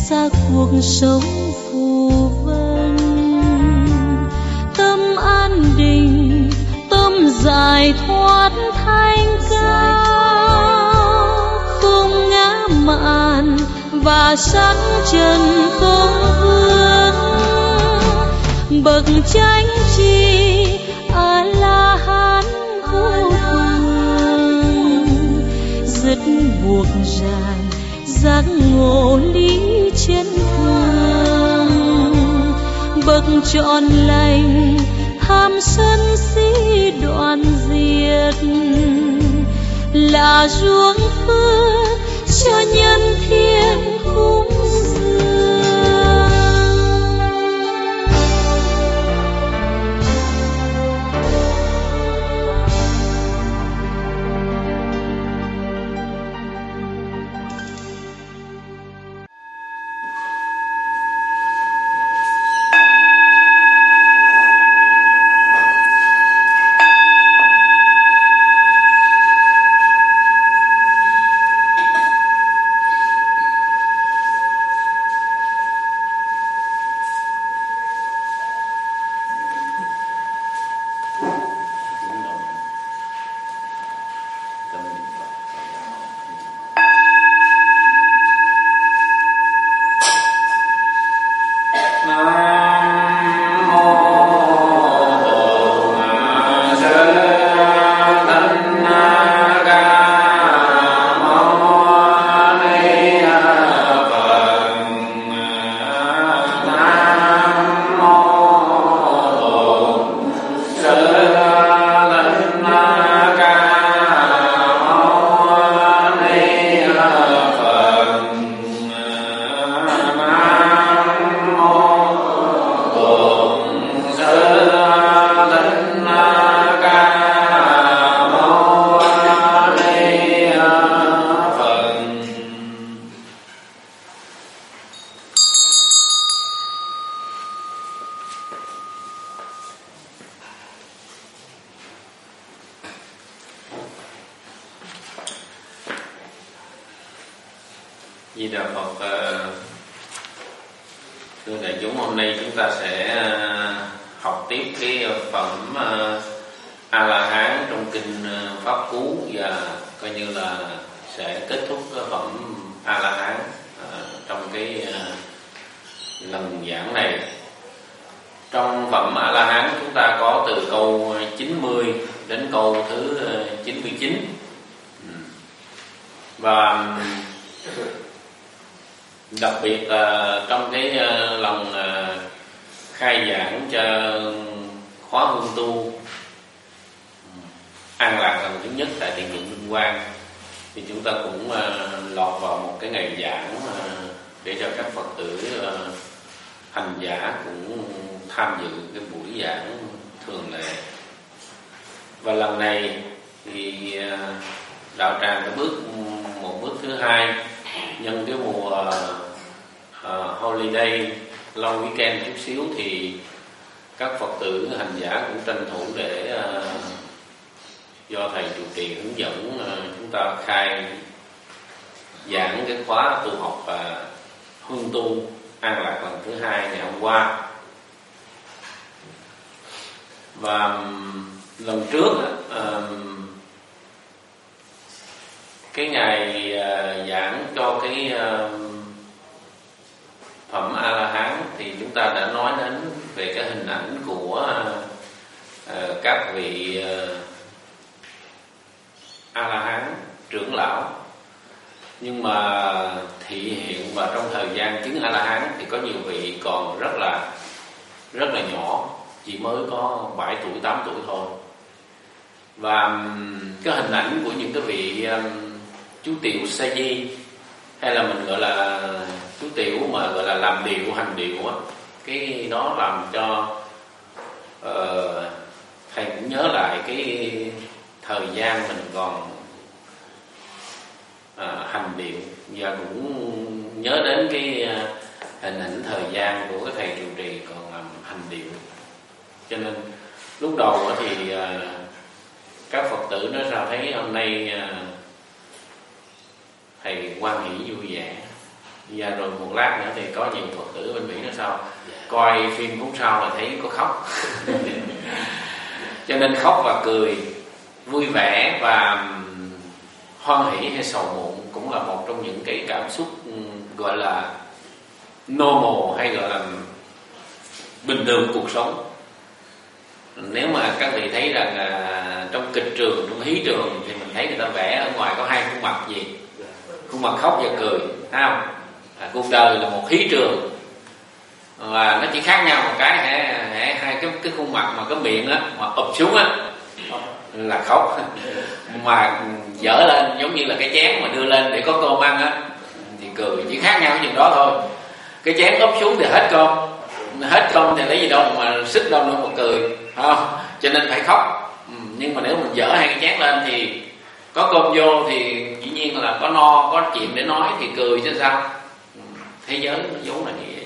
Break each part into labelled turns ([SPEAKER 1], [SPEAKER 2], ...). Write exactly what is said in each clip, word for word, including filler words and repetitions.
[SPEAKER 1] xa cuộc sống phù vân. Tâm an định, tâm giải thoát thanh cao, không ngã mạn và sắc trần không vương. Bậc chánh tri a la hán vô thường, dứt buộc ràng giác ngộ lý chân thường. Bậc trọn lành tham sân si đoạn diệt, là ruộng phước cho nhân thiên khung
[SPEAKER 2] Di Đà Phật. Thưa đại chúng, hôm nay chúng ta sẽ học tiếp cái phẩm A La Hán trong kinh Pháp Cú, và coi như là sẽ kết thúc cái phẩm A La Hán trong cái lần giảng này. Trong phẩm A La Hán chúng ta có từ câu chín mươi đến câu thứ chín mươi chín, và đặc biệt là trong cái lần khai giảng cho khóa hương tu an lạc lần thứ nhất tại thiền viện Minh Quang, thì chúng ta cũng lọt vào một cái ngày giảng để cho các Phật tử hành giả cũng tham dự cái buổi giảng thường lệ. Và lần này thì đạo tràng đã bước một bước thứ hai, nhân cái mùa uh, holiday long weekend chút xíu, thì các Phật tử hành giả cũng tranh thủ để uh, do thầy trụ trì hướng dẫn uh, chúng ta khai giảng cái khóa tu học và uh, hương tu an lạc lần thứ hai ngày hôm qua. Và um, lần trước uh, cái ngày uh, giảng cho cái uh, phẩm A La Hán thì chúng ta đã nói đến về cái hình ảnh của uh, các vị uh, A La Hán trưởng lão, nhưng mà thị hiện và trong thời gian chứng A La Hán thì có nhiều vị còn rất là rất là nhỏ, chỉ mới có bảy tuổi tám tuổi thôi. Và um, cái hình ảnh của những cái vị um, chú tiểu sa di, hay là mình gọi là chú tiểu mà gọi là làm điệu hành điệu á, cái đó làm cho uh, thầy cũng nhớ lại cái thời gian mình còn uh, hành điệu, và cũng nhớ đến cái uh, hình ảnh thời gian của cái thầy trụ trì còn làm hành điệu. Cho nên lúc đầu thì uh, các Phật tử nói sao thấy hôm nay uh, thầy hoan hỷ vui vẻ, Và rồi một lát nữa thì có nhiều Phật tử bên Mỹ nói sao coi phim phút sau là thấy có khóc. Cho nên khóc và cười, vui vẻ và hoan hỷ hay sầu muộn cũng là một trong những cái cảm xúc gọi là normal hay gọi là bình thường cuộc sống. Nếu mà các vị thấy rằng à, trong kịch trường, trong hí trường thì mình thấy người ta vẽ ở ngoài có hai khuôn mặt gì? Khuôn mặt khóc và cười, thấy không? À, cuộc đời là một hí trường và nó chỉ khác nhau một cái hả, hả, hai cái cái khuôn mặt mà cái miệng á mà ụp xuống á là khóc, mà dở lên giống như là cái chén mà đưa lên để có cơm ăn á thì cười, chỉ khác nhau cái chừng đó thôi. Cái chén úp xuống thì hết cơm, hết cơm thì lấy gì đâu mà sức đâu nữa mà cười, không? Cho nên phải khóc. Ừ, nhưng mà nếu mình dở hai cái chén lên thì có cơm vô thì dĩ nhiên là có no, có chuyện để nói thì cười chứ sao. Ừ, thế giới nó vốn là như vậy.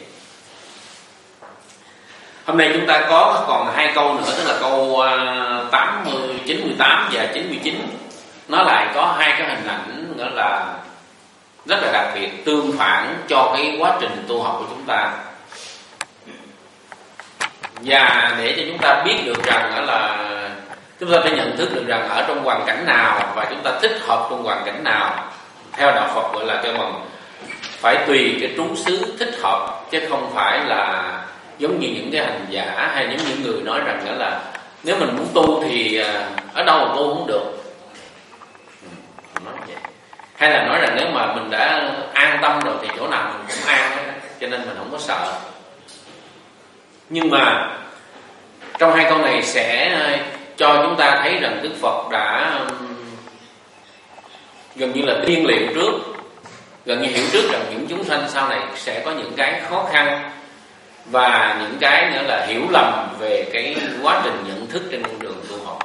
[SPEAKER 2] Hôm nay chúng ta có còn hai câu nữa, tức là câu tám mươi, chín mươi tám và chín mươi chín. Nó lại có hai cái hình ảnh nữa là rất là đặc biệt, tương phản cho cái quá trình tu học của chúng ta. Và để cho chúng ta biết được rằng là chúng ta phải nhận thức được rằng ở trong hoàn cảnh nào và chúng ta thích hợp trong hoàn cảnh nào. Theo đạo Phật gọi là cái bằng phải tùy cái trú xứ thích hợp, chứ không phải là giống như những cái hành giả hay giống những người nói rằng là nếu mình muốn tu thì ở đâu mà tu cũng được. Nói vậy. Hay là nói rằng nếu mà mình đã an tâm rồi thì chỗ nào mình cũng an hết, cho nên mình không có sợ. Nhưng mà trong hai câu này sẽ cho chúng ta thấy rằng Đức Phật đã gần như là tiên liệu trước, gần như hiểu trước rằng những chúng sanh sau này sẽ có những cái khó khăn và những cái nữa là hiểu lầm về cái quá trình nhận thức trên con đường tu học.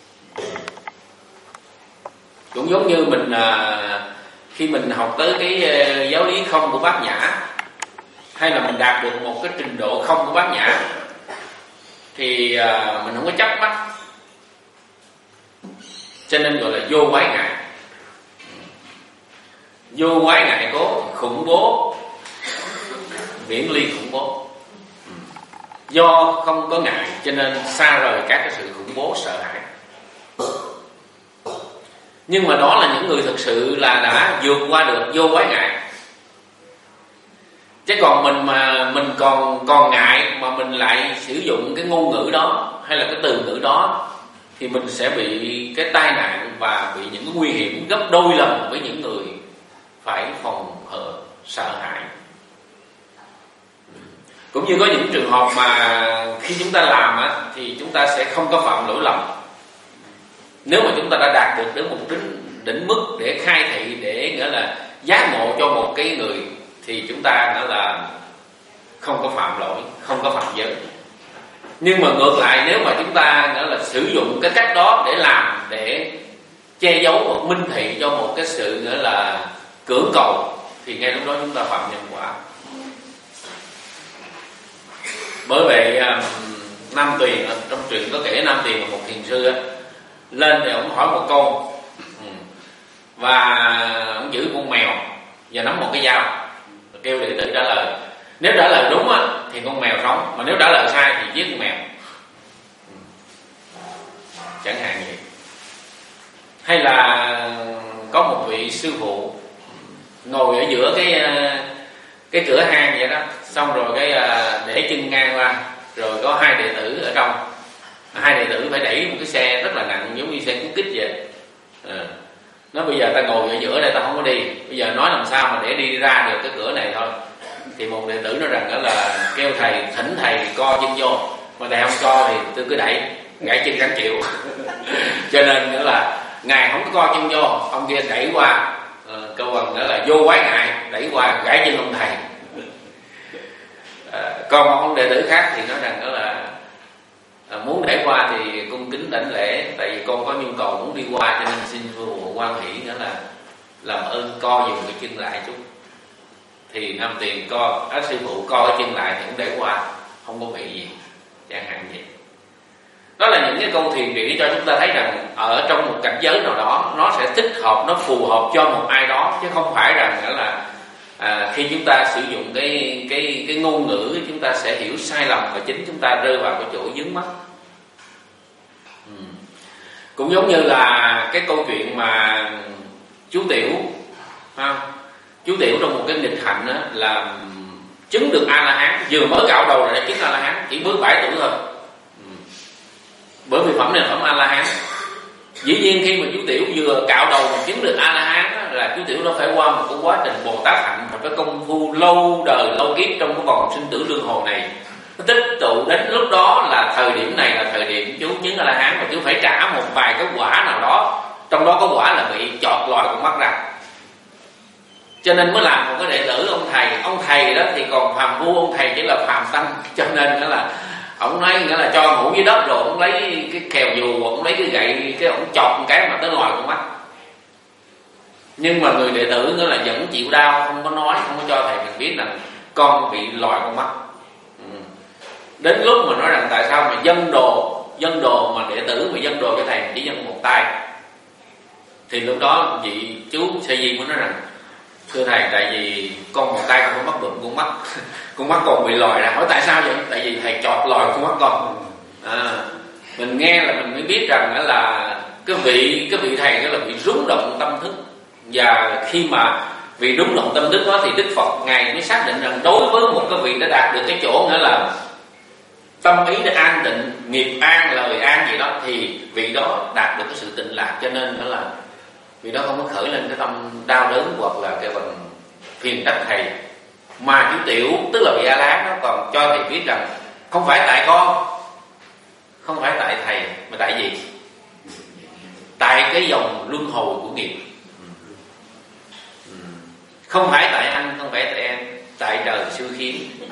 [SPEAKER 2] Cũng giống như mình khi mình học tới cái giáo lý không của Bát Nhã, hay là mình đạt được một cái trình độ không của Bát Nhã, thì mình không có chấp mắt, cho nên gọi là vô quái ngại. Vô quái ngại cố khủng bố, viễn ly khủng bố. Do không có ngại cho nên xa rời các cái sự khủng bố sợ hãi. Nhưng mà đó là những người thực sự là đã vượt qua được vô quái ngại. Chứ còn mình mà mình còn còn ngại mà mình lại sử dụng cái ngôn ngữ đó hay là cái từ ngữ đó thì mình sẽ bị cái tai nạn và bị những cái nguy hiểm gấp đôi lần với những người phải phòng hờ sợ hãi. Cũng như có những trường hợp mà khi chúng ta làm á, thì chúng ta sẽ không có phạm lỗi lầm. Nếu mà chúng ta đã đạt được đến một đỉnh, đỉnh mức để khai thị, để nghĩa là giác ngộ cho một cái người, thì chúng ta nghĩa là không có phạm lỗi, không có phạm giới. Nhưng mà ngược lại, nếu mà chúng ta nghĩa là sử dụng cái cách đó để làm, để che giấu một minh thị cho một cái sự nghĩa là cưỡng cầu, thì ngay lúc đó chúng ta phạm nhân quả. Bởi vậy Nam Tuyền, trong truyện có kể Nam Tuyền là một thiền sư á, lên thì ông hỏi một câu và ông giữ con mèo và nắm một cái dao, kêu đệ tử trả lời. Nếu trả lời đúng á thì con mèo sống, mà nếu trả lời sai thì giết con mèo, chẳng hạn vậy. Hay là có một vị sư phụ ngồi ở giữa cái cái cửa hang vậy đó, xong rồi cái để chân ngang qua, rồi có hai đệ tử ở trong, hai đệ tử phải đẩy một cái xe rất là nặng giống như xe cuốn kích vậy. À, nói bây giờ ta ngồi ở giữa đây, ta không có đi, bây giờ nói làm sao mà để đi ra được cái cửa này thôi. Thì một đệ tử nói rằng đó là kêu thầy, thỉnh thầy co chân vô, mà thầy không co thì tôi cứ đẩy, gãy chân gắn chịu. Cho nên nữa là ngài không có co chân vô, ông kia đẩy qua, à, câu bằng nữa là vô quái ngại, đẩy qua gãy chân ông thầy. À, còn một ông đệ tử khác thì nói rằng đó là à, muốn để qua thì cung kính đảnh lễ, tại vì con có nhu cầu muốn đi qua, cho nên xin sư phụ quan hỷ nữa là làm ơn co dùm cái chân lại chút. Thì Nam Tuyền co, á, sư phụ co cái chân lại thì cũng để qua, không có bị gì, chẳng hạn vậy. Đó là những cái câu thiền để cho chúng ta thấy rằng ở trong một cảnh giới nào đó nó sẽ thích hợp, nó phù hợp cho một ai đó, chứ không phải rằng là à, khi chúng ta sử dụng cái cái cái ngôn ngữ, chúng ta sẽ hiểu sai lầm và chính chúng ta rơi vào cái chỗ vướng mắc. ừ. Cũng giống như là cái câu chuyện mà chú Tiểu, ha? Chú Tiểu trong một cái nghịch hạnh đó, là chứng được A La Hán, vừa mới cạo đầu rồi đã chứng A La Hán, chỉ mới bảy tuổi thôi. ừ. Bởi vì phẩm này là phẩm A La Hán. Dĩ nhiên khi mà chú Tiểu vừa cạo đầu mà chứng được A La Hán đó, là chú Tiểu nó phải qua một cái quá trình Bồ Tát hạnh, và cái công phu lâu đời lâu kiếp trong cái vòng sinh tử luân hồi này, nó tích tụ đến lúc đó là thời điểm này là thời điểm chú chứng A La Hán, và chú phải trả một vài cái quả nào đó, trong đó có quả là bị chọt lòi con mắt ra. Cho nên mới làm một cái đệ tử ông thầy. Ông thầy đó thì còn phàm phu, ông thầy chỉ là phàm tăng. Cho nên đó là ông nói nghĩa là cho ngủ dưới đất, rồi ông lấy cái kèo dù, ông lấy cái gậy, cái ông chọc một cái mà tới lòi con mắt. Nhưng mà người đệ tử nữa là vẫn chịu đau, không có nói, không có cho thầy mình biết là con bị lòi con mắt. ừ. Đến lúc mà nói rằng tại sao mà dâng đồ, dâng đồ mà đệ tử mà dâng đồ cho thầy chỉ dâng một tay, thì lúc đó vị chú Sa Di mới nói rằng thưa thầy, tại vì con một tay không có mắc bụng con mắt, con mắt con bị lòi ra. Hỏi tại sao vậy? Tại vì thầy chọt lòi con mắt con. À, mình nghe là mình mới biết rằng đó là cái vị cái vị thầy đó là bị rúng động tâm thức. Và khi mà vì rúng động tâm thức đó thì Đức Phật ngài mới xác định rằng đối với một cái vị đã đạt được cái chỗ nghĩa là tâm ý đã an tịnh, nghiệp an, lời an gì đó, thì vị đó đạt được cái sự tịnh lạc. Cho nên đó là vì đó không có khởi lên cái tâm đau đớn hoặc là cái phần phiền trách thầy. Mà chú Tiểu tức là vị A La Hán nó còn cho thầy biết rằng không phải tại con, không phải tại thầy, mà tại gì? Tại cái dòng luân hồi của nghiệp. Không phải tại anh, không phải tại em, tại trời xưa khiến.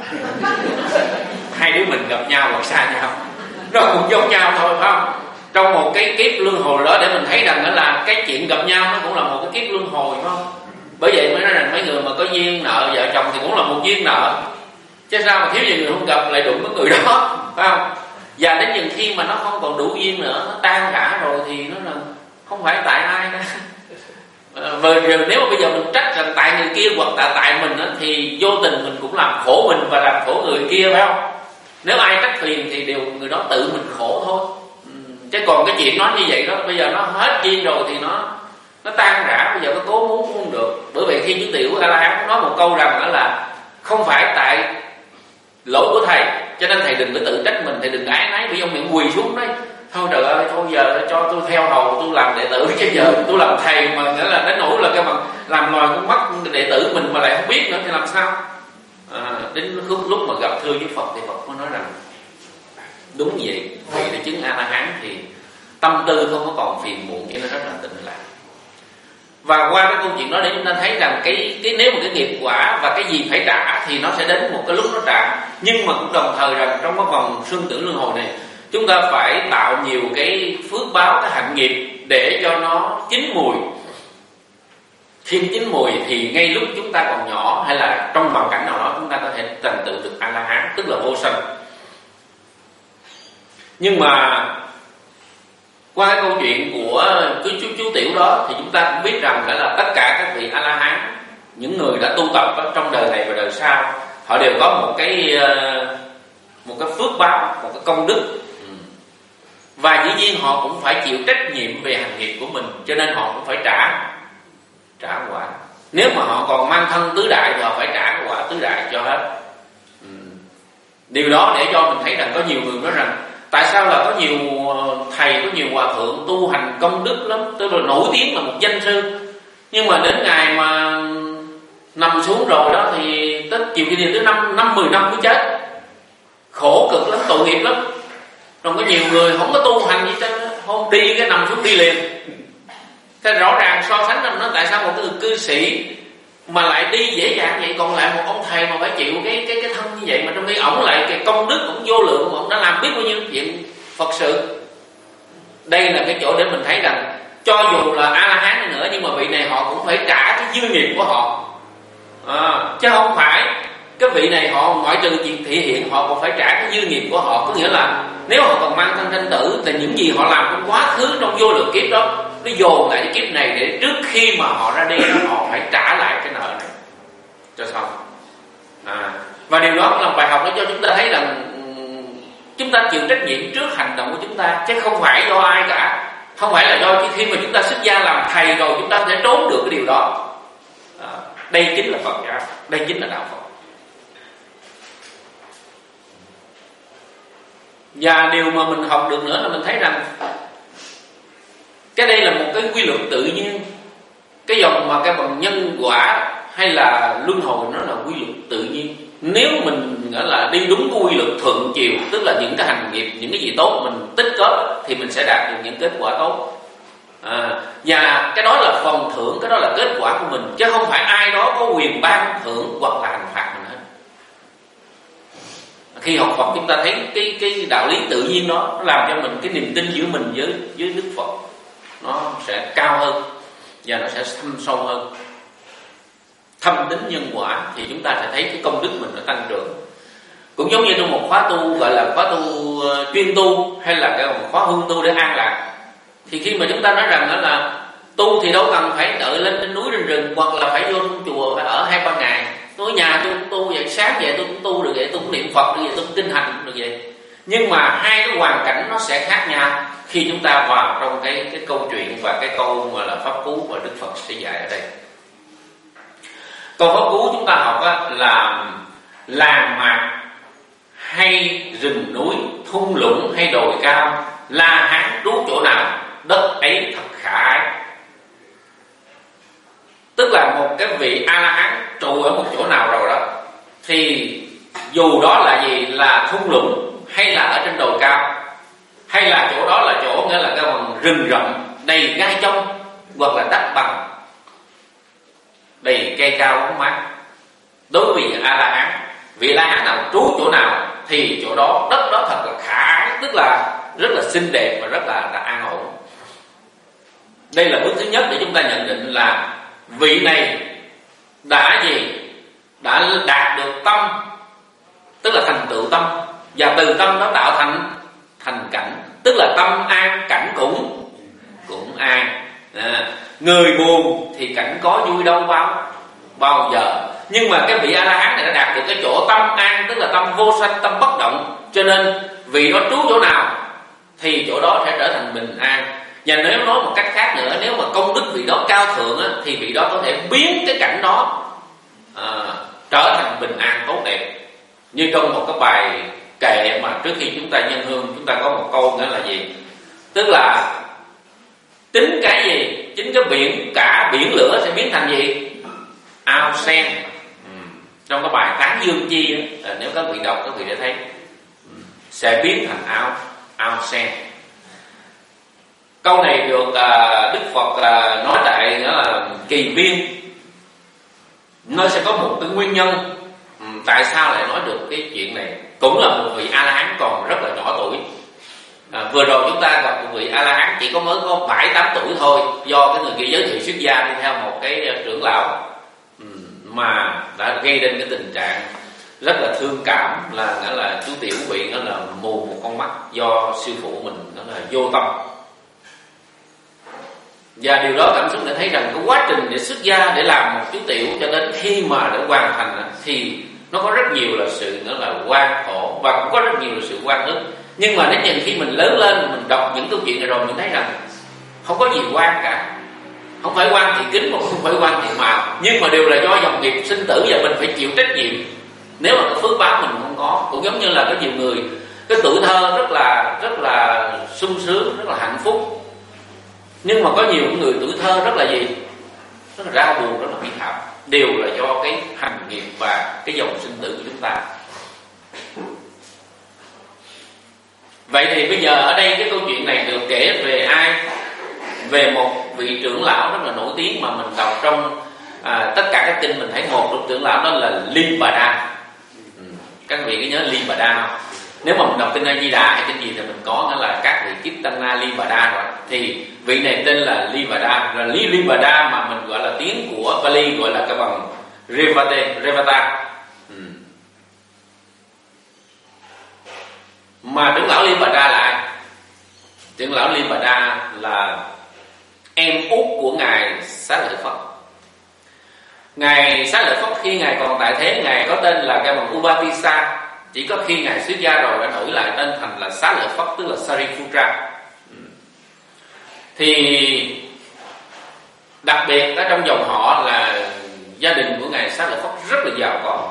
[SPEAKER 2] Hai đứa mình gặp nhau hoặc xa nhau, nó cũng giống nhau thôi, phải không? Trong một cái kiếp luân hồi đó để mình thấy rằng đó là cái chuyện gặp nhau nó cũng là một cái kiếp luân hồi, phải không? Bởi vậy mới nói rằng mấy người mà có duyên nợ vợ chồng thì cũng là một duyên nợ. Chứ sao mà thiếu gì người không gặp lại đụng với người đó, phải không? Và đến chừng khi mà nó không còn đủ duyên nữa, nó tan rã rồi thì nó là không phải tại ai nữa. Và nếu mà bây giờ mình trách rằng tại người kia hoặc là tại mình đó, thì vô tình mình cũng làm khổ mình và làm khổ người kia, phải không? Nếu ai trách phiền thì đều người đó tự mình khổ thôi. Chứ còn cái chuyện nói như vậy đó, bây giờ nó hết duyên rồi thì nó nó tan rã, bây giờ có cố muốn cũng không được. Bởi vậy khi chú Tiểu A La Hán nói một câu rằng đó là không phải tại lỗi của thầy, cho nên thầy đừng có tự trách mình, thầy đừng ái nái bị ông miệng quỳ xuống đấy. Thôi trời ơi, thôi giờ cho tôi theo hầu, tôi làm đệ tử, chứ giờ tôi làm thầy mà nghĩa là đến nỗi là cái bằng làm lòi con mắt đệ tử mình mà lại không biết nữa thì làm sao? À, đến lúc lúc mà gặp thưa với Phật thì Phật mới nói rằng đúng vậy, vì để chứng A La Hán thì tâm tư không có còn phiền muộn, cho nên rất là tịnh lạc. Và qua cái câu chuyện đó để chúng ta thấy rằng cái cái nếu mà cái nghiệp quả và cái gì phải trả thì nó sẽ đến một cái lúc nó trả. Nhưng mà cũng đồng thời rằng trong cái vòng sinh tử luân hồi này, chúng ta phải tạo nhiều cái phước báo, cái hạnh nghiệp để cho nó chín mùi. Khi chín mùi thì ngay lúc chúng ta còn nhỏ hay là trong hoàn cảnh nào đó chúng ta có thể thành tựu được A La Hán, tức là vô sanh. Nhưng mà qua cái câu chuyện của chú, chú, chú Tiểu đó thì chúng ta cũng biết rằng là tất cả các vị A La Hán, những người đã tu tập trong đời này và đời sau, họ đều có một cái một cái phước báo, một cái công đức, và dĩ nhiên họ cũng phải chịu trách nhiệm về hành nghiệp của mình, cho nên họ cũng phải trả trả quả. Nếu mà họ còn mang thân tứ đại thì họ phải trả quả tứ đại cho hết. Điều đó để cho mình thấy rằng có nhiều người nói rằng tại sao là có nhiều thầy, có nhiều hòa thượng tu hành công đức lắm, tức là nổi tiếng là một danh sư, nhưng mà đến ngày mà nằm xuống rồi đó thì tất chiều khi tới năm năm mười năm mới chết, khổ cực lắm, tội nghiệp lắm. Rồi có nhiều người không có tu hành gì hết, không đi cái nằm xuống đi liền. Thế rõ ràng so sánh rằng nó tại sao một cái cư sĩ mà lại đi dễ dàng vậy, còn lại một ông thầy mà phải chịu cái cái cái thân như vậy, mà trong khi ổng lại cái công đức cũng vô lượng, ổng đã làm biết bao nhiêu chuyện Phật sự. Đây là cái chỗ để mình thấy rằng cho dù là A La Hán nữa, nhưng mà vị này họ cũng phải trả cái dư nghiệp của họ, à, chứ không phải cái vị này họ ngoại trừ chuyện thể hiện, họ còn phải trả cái dư nghiệp của họ. Có nghĩa là nếu họ còn mang thân thanh tử thì những gì họ làm trong quá khứ trong vô lượng kiếp đó nó dồn lại cái kiếp này, để trước khi mà họ ra đi đó, họ phải trả lại cái nợ này. cho xong. À, và điều đó cũng là bài học để cho chúng ta thấy rằng chúng ta chịu trách nhiệm trước hành động của chúng ta, chứ không phải do ai cả. Không phải là do khi mà chúng ta xuất gia làm thầy rồi chúng ta có thể trốn được cái điều đó. À, đây chính là Phật giáo, đây chính là đạo Phật. Và điều mà mình học được nữa là mình thấy rằng cái đây là một cái quy luật tự nhiên. Cái dòng mà cái bằng nhân quả hay là luân hồi nó là quy luật tự nhiên. Nếu mình gọi là đi đúng cái quy luật thuận chiều, tức là những cái hành nghiệp, những cái gì tốt mình tích góp thì mình sẽ đạt được những kết quả tốt. À, và cái đó là phần thưởng, cái đó là kết quả của mình, chứ không phải ai đó có quyền ban thưởng hoặc là hành phạt mình hết. Khi học Phật chúng ta thấy cái cái đạo lý tự nhiên đó, nó làm cho mình cái niềm tin giữa mình với với Đức Phật nó sẽ cao hơn và nó sẽ thâm sâu hơn. Thâm tính nhân quả thì chúng ta sẽ thấy cái công đức mình nó tăng trưởng. Cũng giống như trong một khóa tu gọi là khóa tu uh, chuyên tu hay là cái một khóa hương tu để an lạc, thì khi mà chúng ta nói rằng đó là tu thì đâu cần phải đợi lên trên núi trên rừng hoặc là phải vô trong chùa phải ở hai ba ngày. Tôi ở nhà tôi cũng tu vậy, sáng về tôi cũng tu được vậy, tôi cũng niệm Phật được vậy, tôi cũng kinh hành được vậy. Nhưng mà hai cái hoàn cảnh nó sẽ khác nhau khi chúng ta vào trong cái cái câu chuyện và cái câu mà là pháp cú mà Đức Phật sẽ dạy ở đây. Câu pháp cú chúng ta học á, là làng mạc hay rừng núi, thung lũng hay đồi cao, La Hán trú chỗ nào, đất ấy thật khả ái. Tức là một cái vị A La Hán trụ ở một chỗ nào rồi đó, thì dù đó là gì, là thung lũng hay là ở trên đồi cao, hay là chỗ đó là chỗ nghĩa là cái bằng rừng rậm đầy gai trong, hoặc là đất bằng đầy cây cao bóng mát. Đối với vị A La Hán, vị La Hán nào trú chỗ nào thì chỗ đó đất đó thật là khả ái, tức là rất là xinh đẹp và rất là, là an ổn. Đây là bước thứ nhất để chúng ta nhận định là vị này đã gì, đã đạt được tâm, tức là thành tựu tâm, và từ tâm đó tạo thành thành cảnh, tức là tâm an cảnh cũng cũng an. À, người buồn thì cảnh có vui đâu bao bao giờ. Nhưng mà cái vị A La Hán này đã đạt được cái chỗ tâm an, tức là tâm vô sanh, tâm bất động, cho nên vị đó trú chỗ nào thì chỗ đó sẽ trở thành bình an. Và nếu nói một cách khác nữa, nếu mà công đức vị đó cao thượng á, thì vị đó có thể biến cái cảnh đó à, trở thành bình an tốt đẹp. Như trong một cái bài kệ mà trước khi chúng ta nhân hương, chúng ta có một câu nữa là gì, tức là tính cái gì, chính cái biển, cả biển lửa sẽ biến thành gì, ao sen. Ừ. Trong cái bài Tán Dương Chi đó, nếu các vị đọc các vị đã thấy, sẽ biến thành ao ao sen. Câu này được uh, Đức Phật uh, nói tại đó là Kỳ Viên. Nó sẽ có một cái nguyên nhân um, tại sao lại nói được cái chuyện này. Cũng là một vị A La Hán còn rất là nhỏ tuổi. À, vừa rồi chúng ta gặp một vị A La Hán chỉ có mới có bảy tám tuổi thôi, do cái người kia giới thiệu xuất gia đi theo một cái uh, trưởng lão um, mà đã gây đến cái tình trạng rất là thương cảm, là nghĩa là chú tiểu vị đó là mù một con mắt do sư phụ mình đó là vô tâm. Và điều đó cảm xúc để thấy rằng cái quá trình để xuất gia, để làm một chú tiểu cho đến khi mà để hoàn thành thì nó có rất nhiều là sự nữa là quan khổ, và cũng có rất nhiều là sự quan ức. Nhưng mà đến chừng khi mình lớn lên, mình đọc những câu chuyện này rồi, mình thấy rằng không có gì quan cả. Không phải quan thì kính, mà không phải quan thì màu, nhưng mà đều là do dòng nghiệp sinh tử và mình phải chịu trách nhiệm. Nếu mà cái phước báo mình không có, cũng giống như là có nhiều người cái tuổi thơ rất là rất là sung sướng, rất là hạnh phúc, nhưng mà có nhiều người tuổi thơ rất là gì, rất là đau buồn, rất là bi thảm, đều là do cái hành nghiệp và cái dòng sinh tử của chúng ta. Vậy thì bây giờ ở đây cái câu chuyện này được kể về ai? Về một vị trưởng lão rất là nổi tiếng mà mình đọc trong à, tất cả các kinh, mình thấy một trong trưởng lão đó là Ly Bà Đa. Ừ. Các vị có nhớ Ly Bà Đa không? Nếu mà mình đọc kinh A Di Đà hay kinh gì thì mình có nghĩa là các vị kiếp tăng na Ly Bà Đa rồi. Thì vị này tên là Ly Bà Đa, là Ly Ly Bà Đa mà mình gọi là tiếng của Pali gọi là cái bằng Revate, Revata. Ừ. Mà trưởng lão Ly Bà Đa là ai? Trưởng lão Ly Bà Đa là em út của ngài Xá Lợi Phật. Ngài Xá Lợi Phất khi ngài còn tại thế, ngài có tên là cái bằng Upatissa. Chỉ có khi ngài xuất gia rồi đã đổi lại tên thành là Xá Lợi Phất, tức là Sariputra. Thì đặc biệt ở trong dòng họ là gia đình của ngài Xá Lợi Phất rất là giàu có,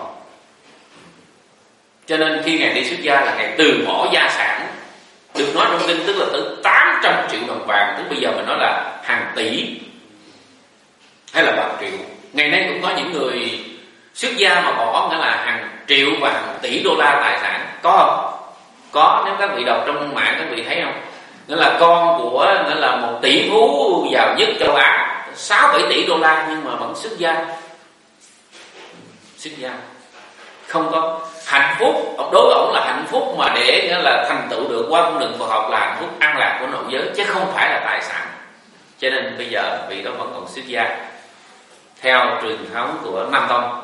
[SPEAKER 2] cho nên khi ngài đi xuất gia là ngài từ bỏ gia sản, được nói trong kinh tức là tới tám trăm triệu đồng vàng, tức bây giờ mình nói là hàng tỷ hay là bạc triệu. Ngày nay cũng có những người xuất gia mà bỏ nghĩa là hàng triệu và hàng tỷ đô la tài sản, có không? Có, nếu các vị đọc trong mạng các vị thấy không? Nghĩa là con của nghĩa là một tỷ phú giàu nhất châu Á, sáu bảy tỷ đô la, nhưng mà vẫn xuất gia. Xuất gia không có hạnh phúc, đối với ông là hạnh phúc mà để nghĩa là thành tựu được qua con đường Phật học là hạnh phúc an lạc của nội giới, chứ không phải là tài sản. Cho nên bây giờ vị đó vẫn còn xuất gia theo truyền thống của Nam Tông.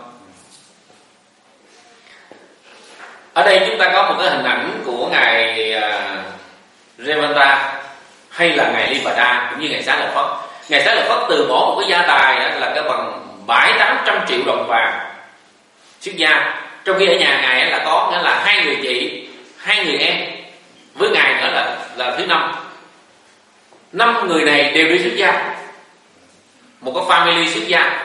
[SPEAKER 2] Ở đây chúng ta có một cái hình ảnh của ngài uh, Revanta hay là ngài Lipada cũng như ngài Xá Lợi Phất. Ngài Xá Lợi Phất từ bỏ một cái gia tài đó là cái bằng bảy tám trăm triệu đồng vàng xuất gia, trong khi ở nhà ngài là có nghĩa là hai người chị, hai người em, với ngài nữa là là thứ năm. Năm người này đều đi xuất gia, một cái family xuất gia.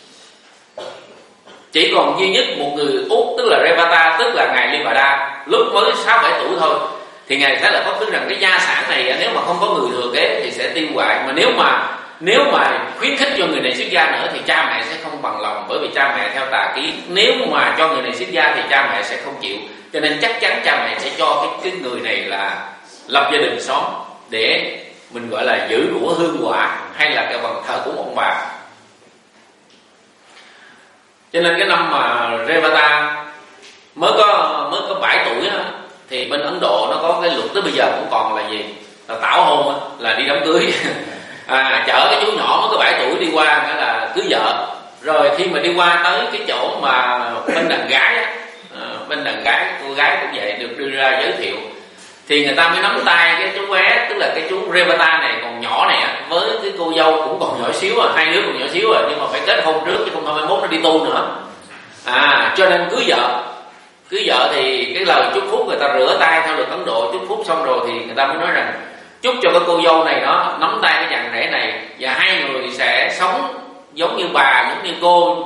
[SPEAKER 2] Chỉ còn duy nhất một người út tức là Revata, tức là ngài Lipada, lúc mới sáu bảy tuổi thôi. Thì ngài Xá Lợi Phất biết rằng cái gia sản này nếu mà không có người thừa kế thì sẽ tiêu hoại, mà nếu mà nếu mà khuyến khích cho người này xuất gia nữa thì cha mẹ sẽ không bằng lòng, bởi vì cha mẹ theo tà ký, nếu mà cho người này xuất gia thì cha mẹ sẽ không chịu, cho nên chắc chắn cha mẹ sẽ cho cái, cái người này là lập gia đình sống để mình gọi là giữ của hương quả hay là cái bằng thờ cúng ông bà. Cho nên cái năm mà Revata mới có mới có bảy tuổi á, thì bên Ấn Độ nó có cái luật tới bây giờ cũng còn là gì, là tảo hôn á, là đi đám cưới. À, chở cái chú nhỏ mới có bảy tuổi đi qua nghĩa là cưới vợ. Rồi khi mà đi qua tới cái chỗ mà bên đàn gái á, à, bên đàn gái cô gái cũng vậy được đưa ra giới thiệu, thì người ta mới nắm tay cái chú bé, tức là cái chú Revata này còn nhỏ này với cái cô dâu cũng còn nhỏ xíu à, hai đứa còn nhỏ xíu à, nhưng mà phải kết hôn trước chứ không thôi mai mốt nó đi tu nữa. À, cho nên cưới vợ cưới vợ thì cái lời chúc phúc người ta rửa tay theo luật Ấn Độ, chúc phúc xong rồi thì người ta mới nói rằng chúc cho cái cô dâu này đó nắm tay cái chàng rể này và hai người sẽ sống giống như bà, giống như cô.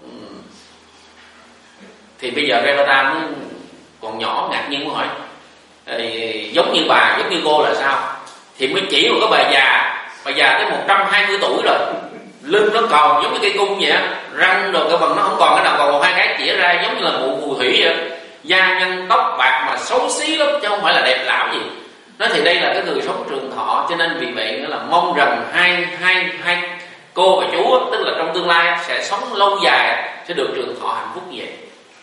[SPEAKER 2] Thì bây giờ Revata mới còn nhỏ ngạc nhiên mới hỏi giống như bà, giống như cô là sao? Thì mới chỉ một cái bà già, bà già tới một trăm hai mươi tuổi rồi, lưng nó còn giống như cây cung vậy á, răng rồi cái bằng nó không còn cái nào, còn hai cái chĩa ra giống như là mụ phù thủy vậy, da nhăn tóc bạc mà xấu xí lắm chứ không phải là đẹp lão gì. Nói thì đây là cái người sống trường thọ, cho nên vì vậy nữa là mong rằng hai hai hai cô và chú tức là trong tương lai sẽ sống lâu dài, sẽ được trường thọ hạnh phúc như vậy.